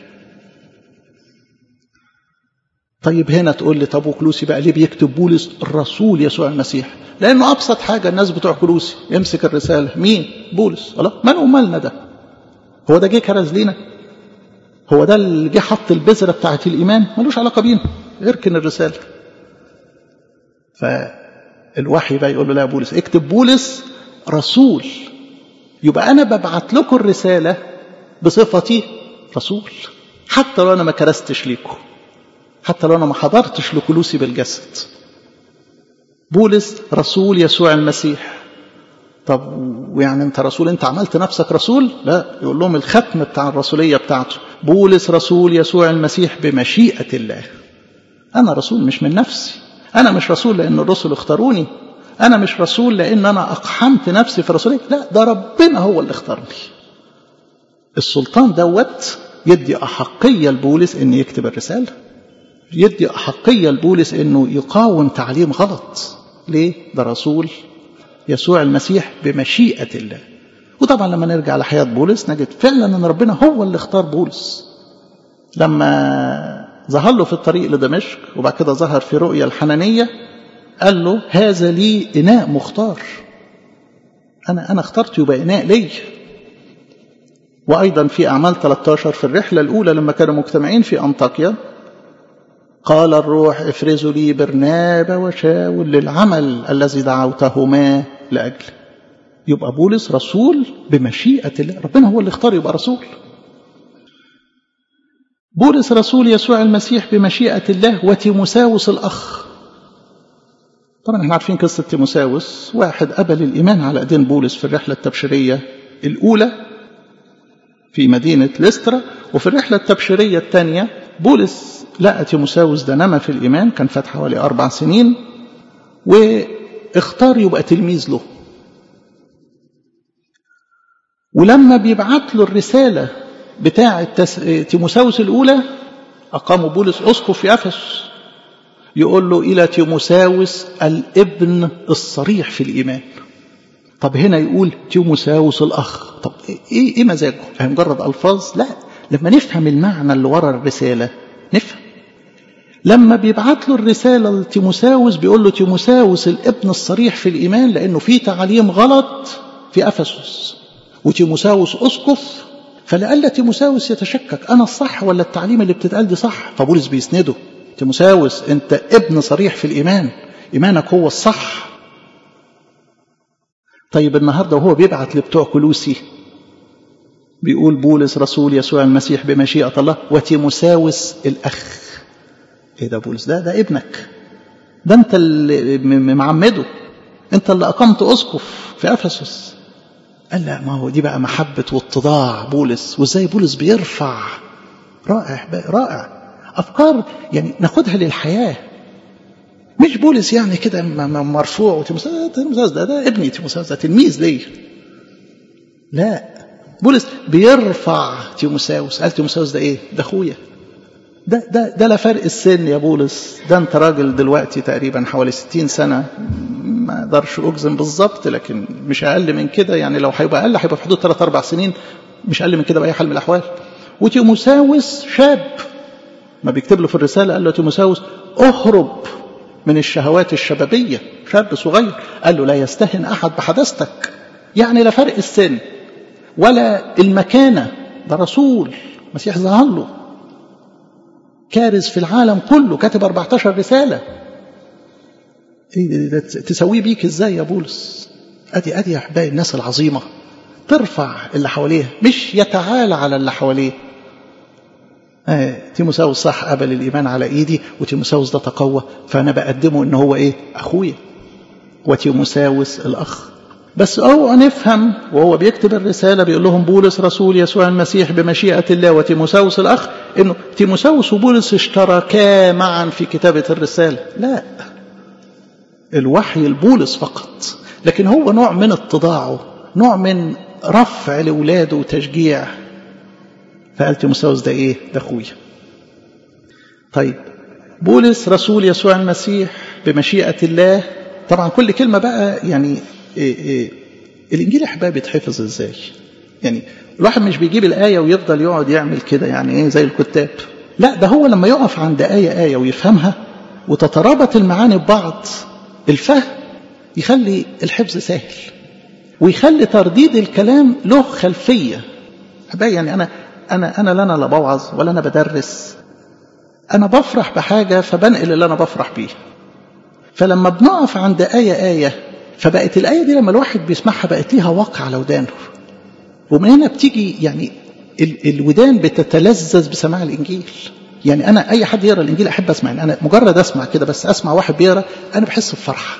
S1: طيب هنا تقول لي طب وكلوسي بقى ليه بيكتب بولس الرسول يسوع المسيح؟ لأنه أبسط حاجة الناس بتوع كلوسي يمسك الرسالة مين؟ بولس. الله من أمالنا ده؟ هو ده جه كرز لينا؟ هو ده اللي جه حط البذرة بتاعت الإيمان؟ ملوش علاقة بينا، اركن الرسالة. فالوحي بقى يقول له لا يا بولس اكتب بولس رسول. يبقى أنا ببعت لكم الرسالة بصفتي رسول. حتى لو أنا ما كرستش ليكم، حتى لو أنا ما حضرتش لكلوسي بالجسد. بولس رسول يسوع المسيح. طب ويعني أنت رسول، أنت عملت نفسك رسول؟ لا، يقول لهم الختم بتاع الرسولية بتاعته بولس رسول يسوع المسيح بمشيئة الله. أنا رسول مش من نفسي، أنا مش رسول لأن الرسل اختاروني، أنا مش رسول لأن أنا أقحمت نفسي في رسولية، لا، ده ربنا هو اللي اختارني. السلطان دوت يدي أحقية لبولس إن يكتب الرسالة، يدي أحقية لبولس إنه يقاوم تعليم غلط. ليه؟ ده رسول يسوع المسيح بمشيئة الله. وطبعا لما نرجع لحياة بولس نجد فعلا أن ربنا هو اللي اختار بولس. لما ظهر له في الطريق لدمشق وبعد كده ظهر في رؤيا الحنانية قال له هذا لي إناء مختار، أنا أنا اخترت يبقى إناء لي. وأيضا في أعمال ثلاثة عشر في الرحلة الأولى لما كانوا مجتمعين في أنطاكيا قال الروح افرزوا لي برنابا وشاول للعمل الذي دعوتهما لأجله. يبقى بولس رسول بمشيئة الله، ربنا هو اللي اختار يبقى رسول. بولس رسول يسوع المسيح بمشيئة الله. وتيموساوس الأخ، طبعا احنا عارفين قصة تيموساوس، واحد قبل الإيمان على أيدين بولس في الرحلة التبشيرية الأولى في مدينة ليسترا، وفي الرحلة التبشيرية الثانية بولس لقى تيموساوس ده نما في الإيمان، كان فات حوالي أربع سنين، واختار يبقى تلميذ له. ولما بيبعت له الرسالة بتاعة تيموساوس الأولى أقام بولس أسقف في أفسس، يقول له إلى تيموساوس الابن الصريح في الإيمان. طب هنا يقول تيموساوس الأخ، طب إيه إيه مزاجه؟ هي مجرد ألفاظ؟ لا، لما نفهم المعنى اللي ورا الرسالة نفهم. لما بيبعت له الرسالة لتيموساوس بيقول له تيموساوس الابن الصريح في الإيمان، لأنه في تعليم غلط في أفسس وتيموساوس أسقف، فلعل تيموساوس يتشكك أنا الصح ولا التعليم اللي بتتقال دي صح، فبولس بيسنده تيموساوس أنت ابن صريح في الإيمان، إيمانك هو الصح. طيب النهاردة وهو بيبعت لبتوع كلوسي بيقول بولس رسول يسوع المسيح بمشيئة الله وتيموساوس الأخ. إيه ده بولس؟ ده ده ابنك، ده أنت اللي معمده، أنت اللي أقمت أسقف في أفسس. قال لا، ما هو دي بقى محبة واتضاع بولس، وإزاي بولس بيرفع. رائع رائع، أفكار يعني ناخدها للحياة. مش بولس يعني كده مرفوع وتيموساوس ده ده ابني، تيموساوس ده تلميذ ليه. لا، بولس بيرفع تيموساوس. قال تيموساوس ده ايه؟ ده اخويا، ده ده ده لا فرق السن يا بولس، ده انت راجل دلوقتي تقريبا حوالي ستين سنة، ما اقدرش اجزم بالظبط لكن مش اقل من كده، يعني لو هيبقى اقل هيبقى في حدود ثلاث اربع سنين، مش اقل من كده باي حال من الاحوال. وتيموساوس شاب، ما بيكتب له في الرسالة قال له تيموساوس اهرب من الشهوات الشبابية، شاب صغير. قال له لا يستهن أحد بحدثتك، يعني لا فرق السن ولا المكانة، ده رسول مسيح ظهر له كارز في العالم كله، كاتب أربعة عشر رسالة. إيه تسويه بيك ازاي يا بولس؟ ادي ادي يا احبائي الناس العظيمة ترفع اللي حواليها، مش يتعالى على اللي حواليه. آه تيموساوس صح قبل الإيمان على إيدي، وتيموساوس ده تقوى، فأنا بقدمه إن هو إيه؟ أخويا. وتيموساوس الأخ. بس أوعى نفهم وهو بيكتب الرسالة بيقول لهم بولس رسول يسوع المسيح بمشيئة الله وتيموساوس الأخ، إنه تيموساوس وبولس اشتركا معا في كتابة الرسالة. لا، الوحي البولس فقط، لكن هو نوع من اتضاعه، نوع من رفع لأولاده وتشجيع. فقال تيموساوس ده ايه؟ ده اخويا. طيب بولس رسول يسوع المسيح بمشيئة الله. طبعا كل كلمة بقى يعني إيه إيه الإنجيل أحباب بيتحفظ ازاي؟ يعني الواحد مش بيجيب الآية ويفضل يقعد يعمل كده يعني ايه زي الكتاب، لا، ده هو لما يقف عند آية آية ويفهمها وتترابط المعاني ببعض، الفهم يخلي الحفظ سهل ويخلي ترديد الكلام له خلفية. أحباب يعني أنا أنا أنا لا أنا لا بوعظ ولا أنا بدرس، أنا بفرح بحاجة فبنقل اللي أنا بفرح بيه. فلما بنقف عند آية آية فبقت الآية دي لما الواحد بيسمعها بقت ليها واقع على ودانه، ومن هنا بتيجي يعني ال الودان بتتلذذ بسماع الإنجيل. يعني أنا أي حد يقرأ الإنجيل أحب أسمع، يعني أنا مجرد أسمع كده بس، أسمع واحد بيقرأ أنا بحس بفرحة.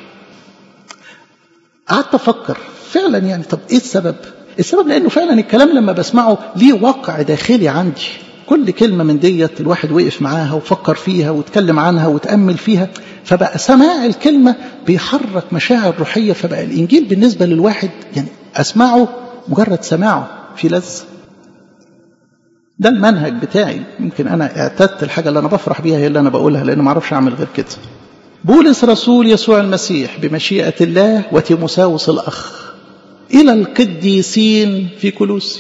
S1: قعدت أفكر فعلا يعني طب إيه السبب؟ السبب لأنه فعلا الكلام لما بسمعه ليه وقع داخلي عندي. كل كلمة من ديت الواحد وقف معاها وفكر فيها وتكلم عنها وتأمل فيها، فبقى سماع الكلمة بيحرك مشاعر روحية. فبقى الإنجيل بالنسبة للواحد يعني أسمعه مجرد سماعه في لذة. ده المنهج بتاعي. يمكن أنا اعتدت الحاجة اللي أنا بفرح بيها هي اللي أنا بقولها، لأنه ما اعرفش أعمل غير كده. بولس رسول يسوع المسيح بمشيئة الله وتيموساوس الأخ إلى القديسين في كولوسي.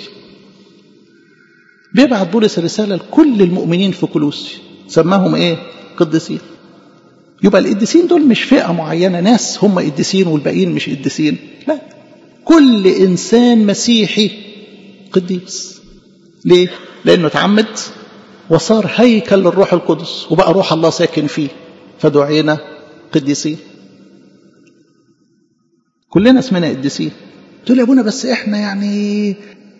S1: بيبعت بولس الرسالة لكل المؤمنين في كولوسي، سماهم إيه؟ قديسين. يبقى القديسين دول مش فئة معينة، ناس هم قديسين والباقيين مش قديسين، لا، كل إنسان مسيحي قديس. ليه؟ لأنه اتعمد وصار هيكل للروح القدس وبقى روح الله ساكن فيه، فدعينا قديسين. كلنا اسمنا قديسين. تقول يا ابونا بس احنا يعني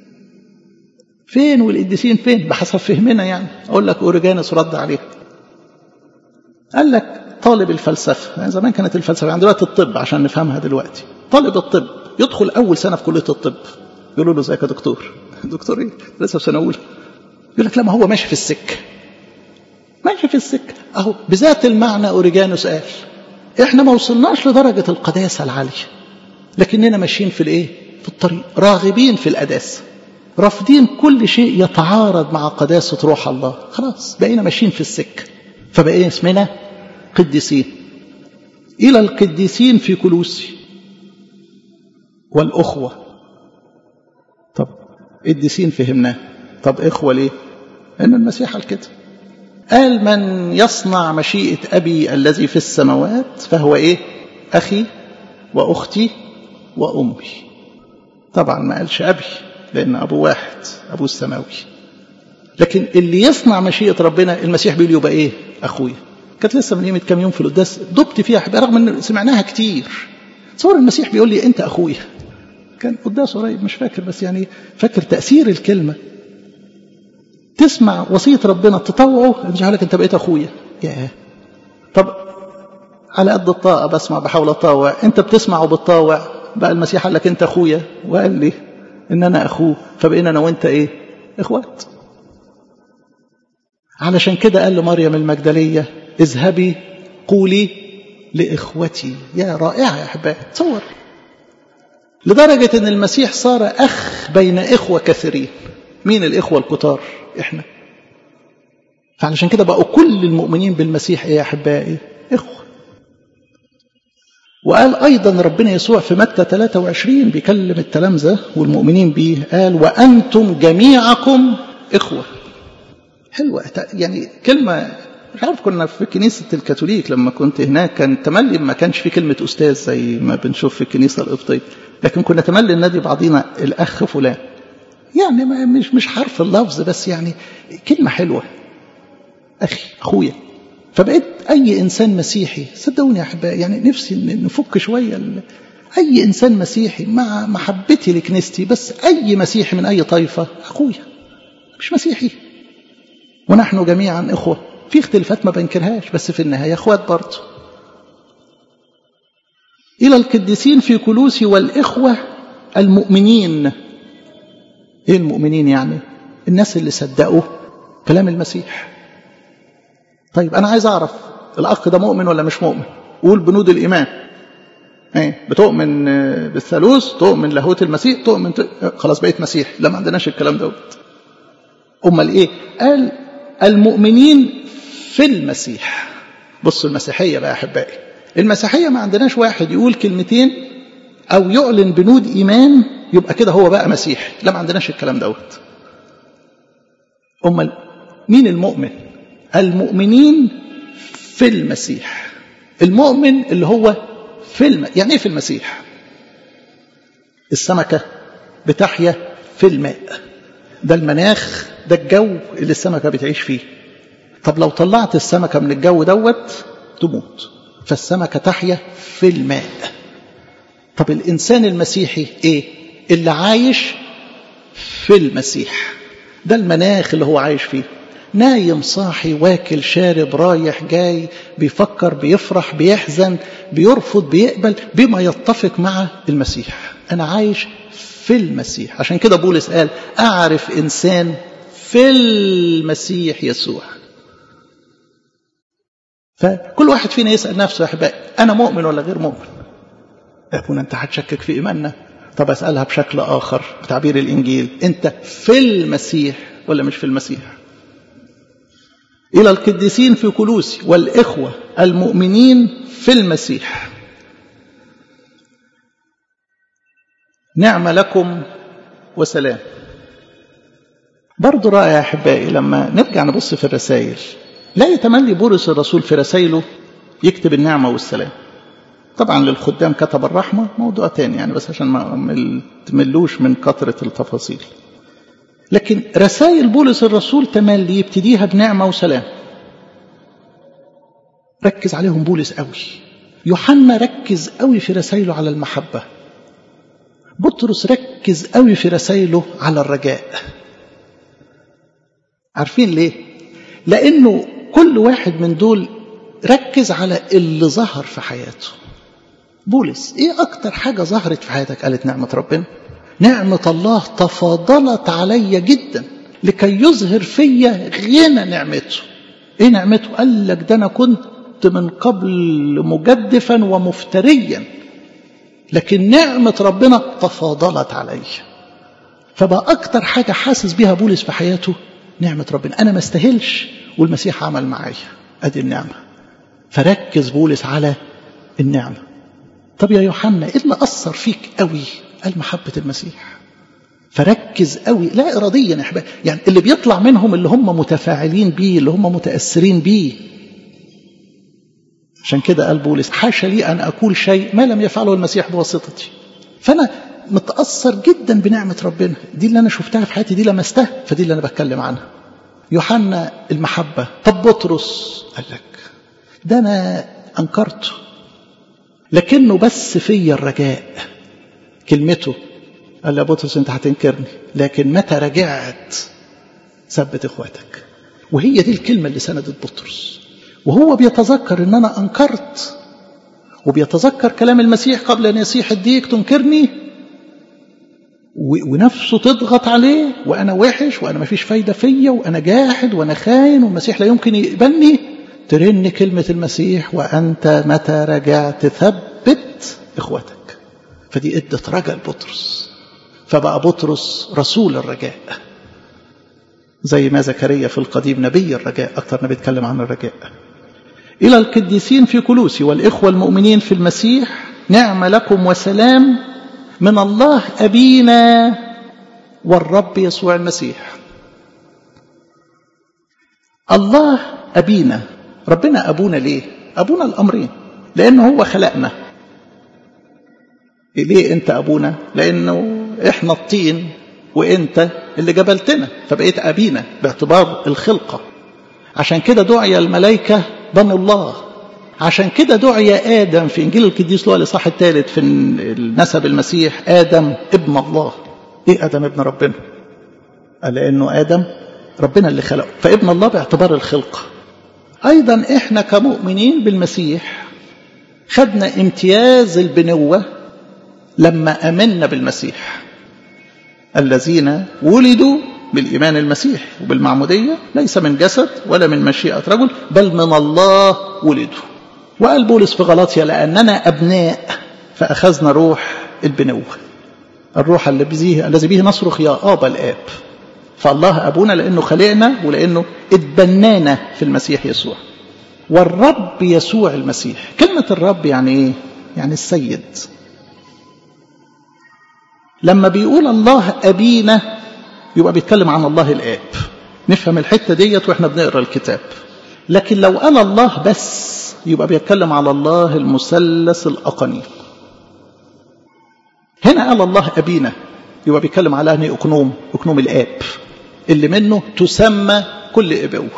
S1: فين والقديسين فين بحسب فهمنا؟ يعني اقول لك اوريجانوس رد عليه، قال لك طالب الفلسفه، يعني زمان كانت الفلسفه، يعني دلوقتي الطب عشان نفهمها دلوقتي. طالب الطب يدخل اول سنه في كليه الطب، يقولوا له ازيك يا دكتور؟ دكتور ايه؟ لسه في سنه اولى. يقول لك لا، ما هو ماشي في السكه، ماشي في السكه اهو. بذات المعنى اوريجانوس قال احنا ما وصلناش لدرجه القداسه العاليه، لكننا ماشيين في الايه؟ في الطريق، راغبين في القداسه، رافضين كل شيء يتعارض مع قداسه روح الله. خلاص بقينا ماشيين في السكه، فبقينا اسمنا قديسين. الى القديسين في كولوسي والاخوه. طب قديسين فهمناه، طب اخوه ليه؟ ان المسيح قال كده، قال من يصنع مشيئه ابي الذي في السماوات فهو ايه؟ اخي واختي وامي. طبعا ما قالش ابي لان ابو واحد، ابو السماوي. لكن اللي يصنع مشيئه ربنا المسيح بيقول يبقى ايه؟ اخويا. كانت لسه من يوم كام يوم في القداس ضبط فيها حبيبي، رغم ان سمعناها كتير. تصور المسيح بيقول لي انت اخويا. كان قداس قريب مش فاكر، بس يعني فاكر تاثير الكلمه. تسمع وصيه ربنا تطوعه، مش لك انت بقيت اخويا. ياه. طب على قد الطاقه بسمع، بحاول اطاوع. انت بتسمع وبتطاوع، بقى المسيح قال لك انت اخويا، وقال لي ان انا اخوه، فبقينا انا وانت ايه؟ اخوات. علشان كده قال لمريم المجدليه اذهبي قولي لاخوتي. يا رائعه يا احبائي. تصور لدرجه ان المسيح صار اخ بين اخوه كثيرين. مين الاخوه الكتار؟ احنا. فعلشان كده بقوا كل المؤمنين بالمسيح ايه يا احبائي؟ اخوه. وقال أيضا ربنا يسوع في متى ثلاثة وعشرين بيكلم التلامذة والمؤمنين به، قال وأنتم جميعكم إخوة. حلوة يعني كلمة. مش عارف، كنا في كنيسة الكاثوليك لما كنت هناك كان تملي ما كانش في كلمة أستاذ زي ما بنشوف في الكنيسة القبطية، لكن كنا تملي ننادي بعضينا الأخ فلان. يعني مش مش حرف اللفظ بس، يعني كلمة حلوة، أخي أخويا. فبقيت أي إنسان مسيحي، صدقوني يا أحبائي، يعني نفسي نفك شوية. أي إنسان مسيحي مع محبتي لكنيستي، بس أي مسيحي من أي طائفة أخويا، مش مسيحي. ونحن جميعا إخوة. في اختلافات ما بنكرهاش، بس في النهاية أخوات برضه. إلى القديسين في كولوسي والإخوة المؤمنين. إيه المؤمنين يعني؟ الناس اللي صدقوا كلام المسيح. طيب أنا عايز أعرف الأخ ده مؤمن ولا مش مؤمن؟ قول بنود الإيمان. ايه؟ بتؤمن بالثالوث، تؤمن لاهوت المسيح، تؤمن ت... خلاص بقيت مسيح. لا، ما عندناش الكلام دوت. أمال إيه؟ قال المؤمنين في المسيح. بصوا المسيحية بقى يا أحبائي، المسيحية ما عندناش واحد يقول كلمتين أو يعلن بنود إيمان يبقى كده هو بقى مسيح. لا، ما عندناش الكلام دوت. أمال مين المؤمن؟ المؤمنين في المسيح. المؤمن اللي هو في الم... يعني ايه في المسيح؟ السمكة بتحيا في الماء، ده المناخ، ده الجو اللي السمكة بتعيش فيه. طب لو طلعت السمكة من الجو دوت تموت، فالسمكة تحيا في الماء. طب الإنسان المسيحي ايه؟ اللي عايش في المسيح. ده المناخ اللي هو عايش فيه، نايم صاحي واكل شارب رايح جاي، بيفكر بيفرح بيحزن بيرفض بيقبل بما يتفق مع المسيح. أنا عايش في المسيح. عشان كده بولس قال أعرف إنسان في المسيح يسوع. فكل واحد فينا يسأل نفسه يا أحبائي، أنا مؤمن ولا غير مؤمن؟ أكون أنت هتشكك في إيماننا؟ طب أسألها بشكل آخر بتعبير الإنجيل، أنت في المسيح ولا مش في المسيح؟ إلى القديسين في كولوسي والإخوة المؤمنين في المسيح، نعم لكم وسلام. برضو رائع يا أحبائي لما نرجع نبص في الرسائل، لا يتملي بولس الرسول في رسائله يكتب النعمة والسلام. طبعا للخدام كتب الرحمة، موضوع تاني يعني، بس عشان ما تملوش من كثرة التفاصيل. لكن رسائل بولس الرسول تملي يبتديها بنعمة وسلام، ركز عليهم بولس قوي. يوحنا ركز قوي في رسائله على المحبة، بطرس ركز قوي في رسائله على الرجاء. عارفين ليه؟ لأنه كل واحد من دول ركز على اللي ظهر في حياته. بولس ايه اكتر حاجة ظهرت في حياتك؟ قالت نعمة ربنا. نعمة الله تفاضلت علي جدا لكي يظهر فيا غنى نعمته. ايه نعمته؟ قال لك ده انا كنت من قبل مجدفا ومفتريا، لكن نعمة ربنا تفاضلت علي. فبقى اكتر حاجة حاسس بيها بولس في حياته نعمة ربنا. انا ما استاهلش والمسيح عمل معايا، ادي النعمة. فركز بولس على النعمة. طب يا يوحنا ايه اللي اثر فيك قوي؟ قال محبة المسيح. فركز قوي لا اراديا يا احبائي، يعني اللي بيطلع منهم اللي هم متفاعلين بيه، اللي هم متاثرين بيه. عشان كده قال بولس حاشا لي ان اقول شيء ما لم يفعله المسيح بواسطتي. فانا متاثر جدا بنعمه ربنا دي، اللي انا شفتها في حياتي، دي لمستها، فدي اللي انا بتكلم عنها. يوحنا المحبه. طب بطرس قال لك ده انا انكرته لكنه بس فيا الرجاء. كلمته قال يا بطرس انت هتنكرني، لكن متى رجعت ثبت اخواتك. وهي دي الكلمة اللي سندت بطرس، وهو بيتذكر ان انا انكرت، وبيتذكر كلام المسيح قبل ان يسيح الديك تنكرني، ونفسه تضغط عليه، وانا وحش وانا ما فيش فايدة فيا وانا جاحد وانا خاين والمسيح لا يمكن يقبلني. ترن كلمة المسيح وانت متى رجعت ثبت اخواتك. فدي ادت رجاء لبطرس، فبقى بطرس رسول الرجاء، زي ما زكريا في القديم نبي الرجاء، أكثر نبي يتكلم عن الرجاء. إلى القديسين في كولوسي والإخوة المؤمنين في المسيح، نعم لكم وسلام من الله أبينا والرب يسوع المسيح. الله أبينا، ربنا أبونا ليه؟ أبونا الأمرين، لأنه هو خلقنا. ليه أنت أبونا؟ لأنه إحنا الطين وإنت اللي جبلتنا، فبقيت أبينا باعتبار الخلقة. عشان كده دعي الملائكة بنو الله. عشان كده دعي آدم في إنجيل القديس لوقا الإصحاح الثالث في النسب المسيح آدم ابن الله. إيه آدم ابن ربنا؟ قال لأنه آدم ربنا اللي خلقه، فابن الله باعتبار الخلقة. أيضا إحنا كمؤمنين بالمسيح خدنا امتياز البنوة لما أمنا بالمسيح. الذين ولدوا بالإيمان المسيح وبالمعمودية ليس من جسد ولا من مشيئة رجل بل من الله ولدوا. وقال بولس في غلاطيا لأننا أبناء فأخذنا روح البنوة، الروح الذي به نصرخ يا آبا الآب. فالله أبونا لأنه خلقنا ولأنه اتبنانا في المسيح يسوع. والرب يسوع المسيح. كلمة الرب يعني إيه؟ يعني السيد. لما بيقول الله أبينا يبقى بيتكلم عن الله الآب. نفهم الحتة ديت وإحنا بنقرأ الكتاب. لكن لو قال الله بس يبقى بيتكلم على الله المثلث الأقني. هنا قال الله أبينا يبقى بيتكلم على أنهي أقنوم؟ أقنوم الآب اللي منه تسمى كل إبوة.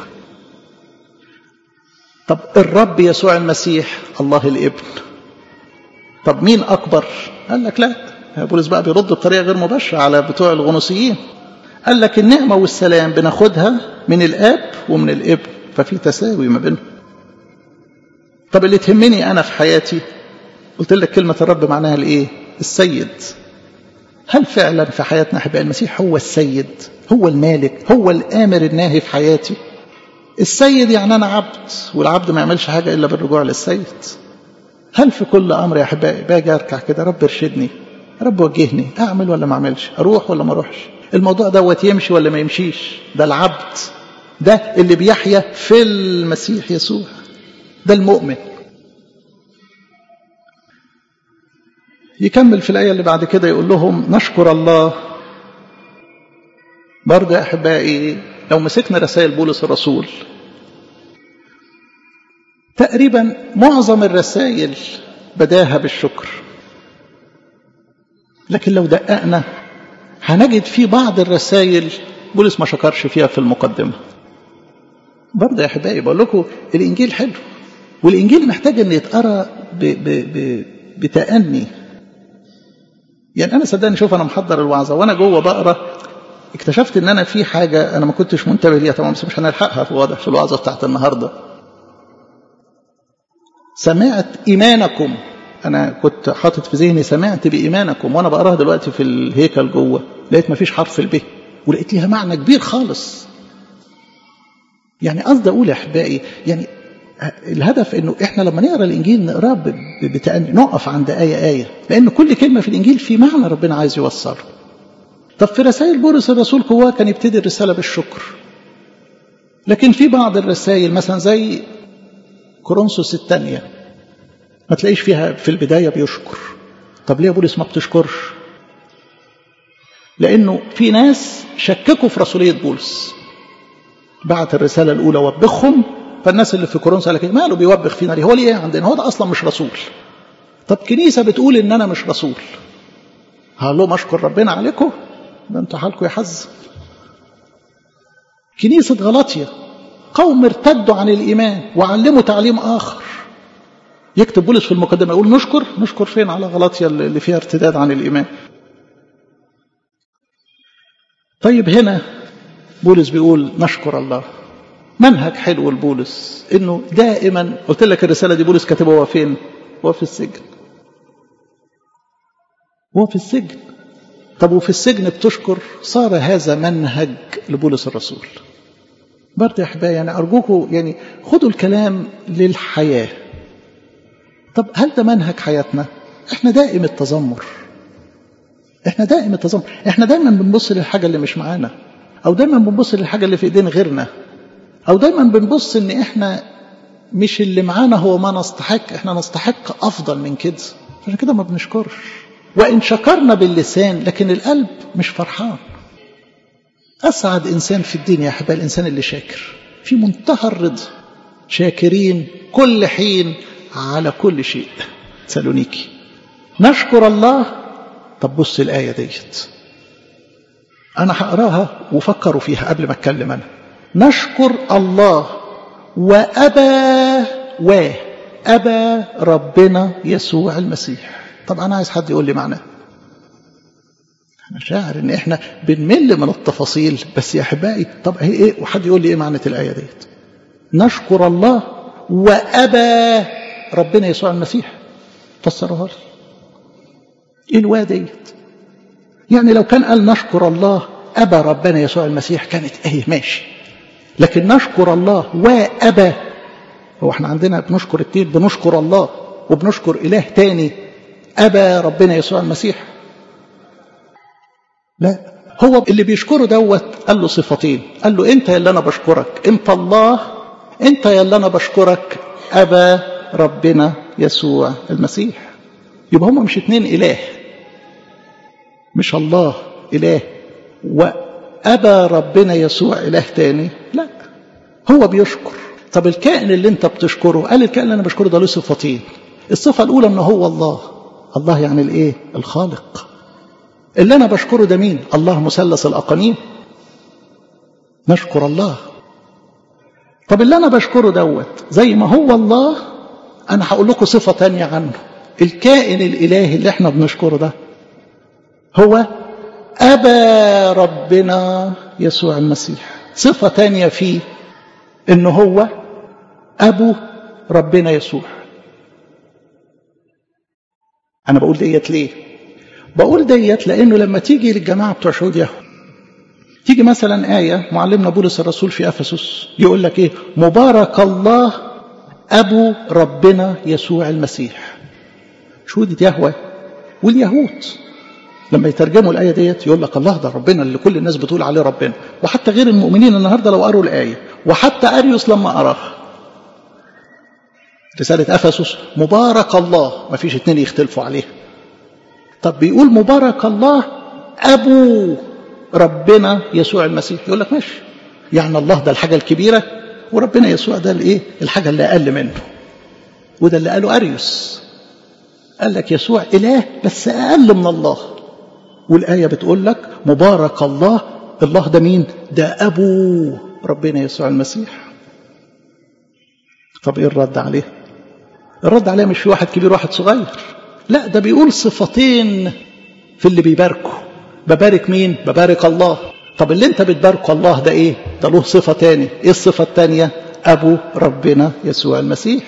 S1: طب الرب يسوع المسيح الله الابن. طب مين أكبر؟ قال لك لا، بولس بقى بيرد بطريقة غير مباشرة على بتوع الغنوصيين. قال لك النعمة والسلام بناخدها من الآب ومن الابن، ففي تساوي ما بينهم. طب اللي تهمني أنا في حياتي، قلت لك كلمة الرب معناها الإيه؟ السيد. هل فعلا في حياتنا أحباء المسيح هو السيد، هو المالك، هو الآمر الناهي في حياتي؟ السيد يعني أنا عبد، والعبد ما يعملش حاجة إلا بالرجوع للسيد. هل في كل أمر يا أحبائي باجي أركع كده رب ارشدني، رب وجهني، أعمل ولا ما أعملش، أروح ولا ما أروحش، الموضوع دوت يمشي ولا ما يمشيش؟ ده العبد، ده اللي بيحيا في المسيح يسوع، ده المؤمن. يكمل في الآية اللي بعد كده يقول لهم نشكر الله. برضه يا أحبائي لو مسكنا رسائل بولس الرسول، تقريبا معظم الرسائل بداها بالشكر، لكن لو دققنا هنجد في بعض الرسائل بولس ما شكرش فيها في المقدمة. برضه يا أحبائي بقول لكم الإنجيل حلو، والإنجيل محتاج أن يتقرأ ب ب ب بتأني. يعني أنا صدقني شوف أنا محضر الوعظة وأنا جوه بقرأ اكتشفت أن أنا في حاجة أنا ما كنتش منتبه ليها طبعا، بس مش هنلحقها في واضح في الوعظة بتاعت النهاردة. سمعت إيمانكم، أنا كنت حاطط في ذهني سمعت بإيمانكم، وأنا بقراها دلوقتي في الهيكل جوه لقيت ما فيش حرف الب، ولقيت ليها معنى كبير خالص. يعني قصدي أقول يا أحبائي، يعني الهدف إنه إحنا لما نقرأ الإنجيل نقرأ بتأني، نقف عند آية آية، لأن كل كلمة في الإنجيل في معنى ربنا عايز يوصله. طب في رسائل بولس الرسول هو كان يبتدي الرسالة بالشكر، لكن في بعض الرسائل مثلا زي كورنثوس الثانية ما تلاقيش فيها في البداية بيشكر. طب ليه بولس ما بتشكرش؟ لأنه في ناس شككوا في رسولية بولس، بعت الرسالة الأولى وبخهم، فالناس اللي في كورنثوس قال لك ماله بيوبخ فينا ليه؟ هو ليه عندنا؟ هو ده أصلا مش رسول. طب كنيسة بتقول إن أنا مش رسول، هقول لهم أشكر ربنا عليكم؟ ده أنتوا حالكم يحز. كنيسة غلاطيا قوم ارتدوا عن الإيمان وعلموا تعليم آخر، يكتب بولس في المقدمة يقول نشكر نشكر فين على غلاطيا اللي فيها ارتداد عن الإيمان. طيب هنا بولس بيقول نشكر الله. منهج حلو لبولس انه دائما، قلت لك الرسالة دي بولس كاتبها هو فين؟ هو في السجن، هو في السجن. طب وفي السجن بتشكر؟ صار هذا منهج لبولس الرسول. برضه يا احبائي يعني ارجوكم يعني خدوا الكلام للحياة. طب هل ده منهج حياتنا؟ احنا دائم التذمر، احنا دائم التذمر، احنا دايما بنبص للحاجة اللي مش معانا، او دايما بنبص للحاجة اللي في ايدين غيرنا، او دايما بنبص ان احنا مش اللي معانا هو ما نستحق، احنا نستحق افضل من كده، عشان كده ما بنشكرش. وان شكرنا باللسان لكن القلب مش فرحان. اسعد انسان في الدنيا يا احبائي الانسان اللي شاكر، في منتهى الرضا، شاكرين كل حين على كل شيء. سالونيكي نشكر الله. طب بص الآية ديت أنا هقراها وفكروا فيها قبل ما أتكلم. أنا نشكر الله وأبى وأبى ربنا يسوع المسيح. طب أنا عايز حد يقول لي معناه. أنا شاعر إن إحنا بنمل من التفاصيل، بس يا أحبائي طب هي إيه؟ وحد يقول لي إيه معنى الآية ديت؟ نشكر الله وأبى ربنا يسوع المسيح. فسروها لي ايه الوا ديت؟ يعني لو كان قال نشكر الله أبى ربنا يسوع المسيح كانت ايه ماشي، لكن نشكر الله وأبى، هو احنا عندنا بنشكر التين، بنشكر الله وبنشكر إله تاني أبى ربنا يسوع المسيح؟ لا، هو اللي بيشكره دوت قال له صفتين، قال له انت يا اللي انا بشكرك، انت الله، انت يا اللي انا بشكرك أبى ربنا يسوع المسيح. يبقى هم مش اتنين إله، مش الله إله وأبى ربنا يسوع إله تاني، لا، هو بيشكر. طب الكائن اللي انت بتشكره، قال الكائن اللي انا بشكره ده له صفتين. الصفة الأولى انه هو الله، الله يعني الايه؟ الخالق. اللي انا بشكره ده مين؟ الله مثلث الأقانيم، نشكر الله. طب اللي انا بشكره دوت زي ما هو الله، انا هقول لكم صفة تانية عنه. الكائن الإلهي اللي احنا بنشكره ده هو وأبى ربنا يسوع المسيح. صفة تانية فيه إنه هو أبو ربنا يسوع. أنا بقول ديت ليه؟ بقول ديت لأنه لما تيجي للجماعة بتوع شهود يهوه تيجي مثلا آية معلمنا بولس الرسول في أفسس يقول لك إيه؟ مبارك الله أبو ربنا يسوع المسيح. شهود يهوه واليهود لما يترجموا الآية ديت يقول لك الله ده ربنا اللي كل الناس بتقول عليه ربنا. وحتى غير المؤمنين النهاردة لو قروا الآية، وحتى أريوس لما قراها رسالة أفسس مبارك الله، ما فيش اتنين يختلفوا عليها. طب بيقول مبارك الله أبو ربنا يسوع المسيح، يقول لك ماشي، يعني الله ده الحاجة الكبيرة وربنا يسوع ده الايه؟ الحاجة اللي أقل منه. وده اللي قاله أريوس، قال لك يسوع إله بس أقل من الله. والآية بتقول لك مبارك الله، الله ده مين؟ ده أبو ربنا يسوع المسيح. طب إيه الرد عليه؟ الرد عليه مش في واحد كبير واحد صغير، لا ده بيقول صفتين في اللي بيباركه. ببارك مين؟ ببارك الله. طب اللي انت بتباركه الله ده ايه؟ ده له صفة تاني. ايه الصفة التانية؟ أبو ربنا يسوع المسيح.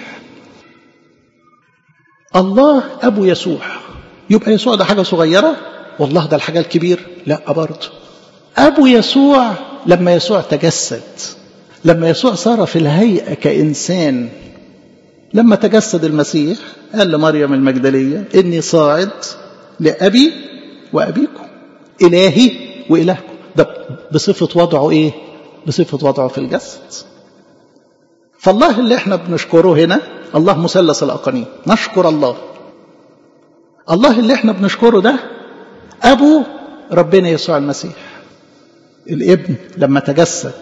S1: الله أبو يسوع، يبقى يسوع ده حاجة صغيرة والله ده الحاجة الكبير؟ لا برضه. أبو يسوع لما يسوع تجسد، لما يسوع صار في الهيئة كإنسان، لما تجسد المسيح قال لمريم المجدلية إني صاعد لأبي وأبيكم، إلهي وإلهكم. ده بصفة وضعه إيه؟ بصفة وضعه في الجسد. فالله اللي احنا بنشكره هنا الله مثلث الأقانيم، نشكر الله. الله اللي احنا بنشكره ده أبو ربنا يسوع المسيح، الابن لما تجسد.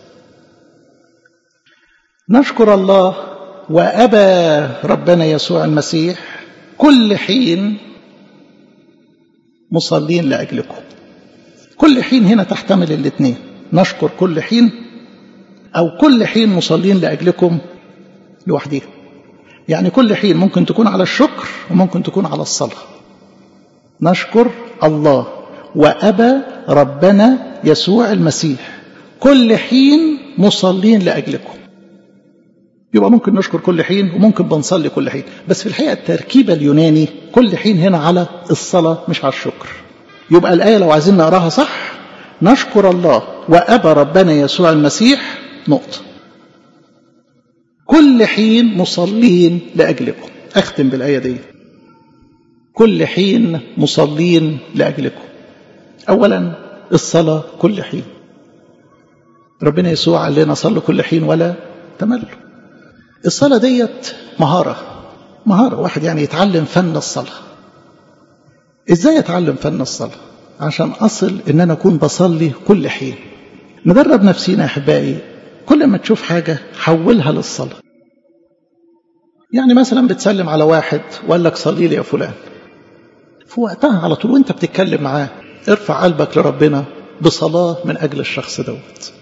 S1: نشكر الله وأبى ربنا يسوع المسيح كل حين مصلين لأجلكم. كل حين هنا تحتمل الاثنين، نشكر كل حين أو كل حين مصلين لأجلكم لوحدها. يعني كل حين ممكن تكون على الشكر وممكن تكون على الصلاة. نشكر الله وأبى ربنا يسوع المسيح كل حين مصلين لأجلكم. يبقى ممكن نشكر كل حين وممكن بنصلي كل حين، بس في الحقيقة التركيبة اليوناني كل حين هنا على الصلاة مش على الشكر. يبقى الآية لو عايزين نقراها صح، نشكر الله وأبى ربنا يسوع المسيح نقطة كل حين مصلين لأجلكم. أختم بالآية دي، كل حين مصلين لأجلكم. أولا الصلاة كل حين، ربنا يسوع قال لنا صلوا كل حين ولا تملوا. الصلاة ديت مهارة، مهارة واحد يعني يتعلم فن الصلاة. إزاي يتعلم فن الصلاة؟ عشان أصل إن أنا أكون بصلي كل حين. ندرب نفسينا يا أحبائي، كل ما تشوف حاجة حولها للصلاة. يعني مثلا بتسلم على واحد وقال لك صلي لي يا فلان، في وقتها على طول وانت بتتكلم معاه ارفع قلبك لربنا بصلاة من أجل الشخص دوت.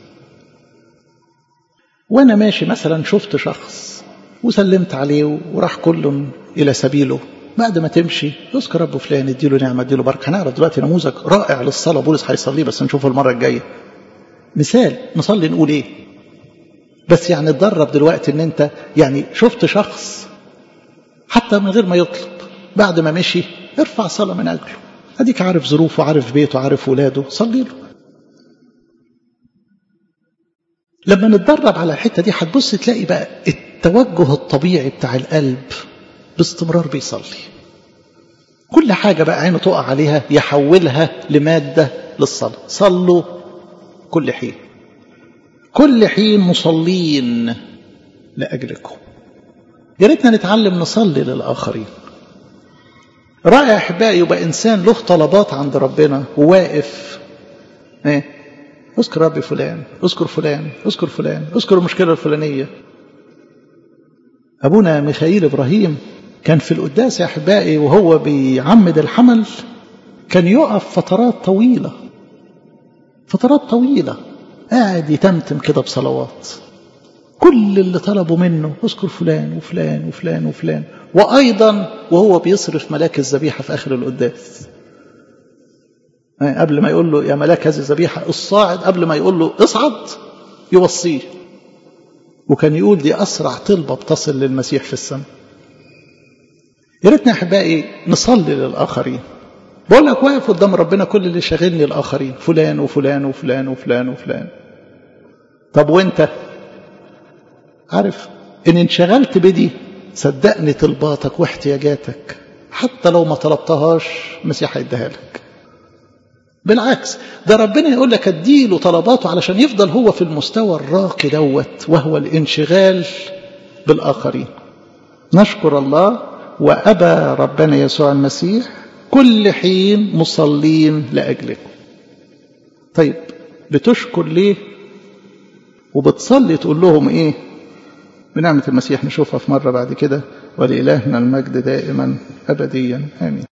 S1: وانا ماشي مثلا شفت شخص وسلمت عليه وراح كل إلى سبيله، بعد ما تمشي يذكر رب فلان اديله نعمة اديله بركة. هنعرض دلوقتي نموذج رائع للصلاة بولس هيصليه بس نشوفه المرة الجاية. مثال نصلي نقول ايه، بس يعني اتدرب دلوقتي ان انت يعني شفت شخص حتى من غير ما يطلب، بعد ما مشي ارفع صلاة من أجله. اديك عارف ظروفه، عارف بيته، عارف ولاده، صلي له. لما نتدرب على الحتة دي هتبص تلاقي بقى التوجه الطبيعي بتاع القلب باستمرار بيصلي. كل حاجة بقى عينه تقع عليها يحولها لمادة للصلاة. صلوا كل حين، كل حين مصلين لأجلكم. يا ريتنا نتعلم نصلي للآخرين. رائع أحبائي يبقى إنسان له طلبات عند ربنا وواقف ايه، اذكر ربي فلان، اذكر فلان، اذكر فلان، اذكر المشكلة الفلانية. أبونا ميخائيل إبراهيم كان في القداس يا أحبائي وهو بيعمد الحمل كان يقف فترات طويلة، فترات طويلة قاعد يتمتم كده بصلوات. كل اللي طلبوا منه اذكر فلان وفلان وفلان وفلان، وأيضا وهو بيصرف ملاك الذبيحة في آخر القداس قبل ما يقول له يا ملاك هذه الذبيحة الصاعد، قبل ما يقول له اصعد يوصيه. وكان يقول دي أسرع طلبة بتصل للمسيح في السماء. يا ريتنا أحبائي نصلي للآخرين. بقول لك واقف قدام ربنا كل اللي شاغلني الآخرين، فلان وفلان وفلان وفلان وفلان. طب وانت عارف ان انشغلت بدي صدقني طلباتك واحتياجاتك حتى لو ما طلبتهاش المسيح هيديها لك. بالعكس ده ربنا يقول لك اديله طلباته علشان يفضل هو في المستوى الراقي دوت، وهو الانشغال بالآخرين. نشكر الله وأبى ربنا يسوع المسيح كل حين مصلين لأجلكم. طيب بتشكر ليه وبتصلي تقول لهم ايه؟ بنعمة المسيح نشوفها في مرة بعد كده. ولإلهنا المجد دائما أبديا آمين.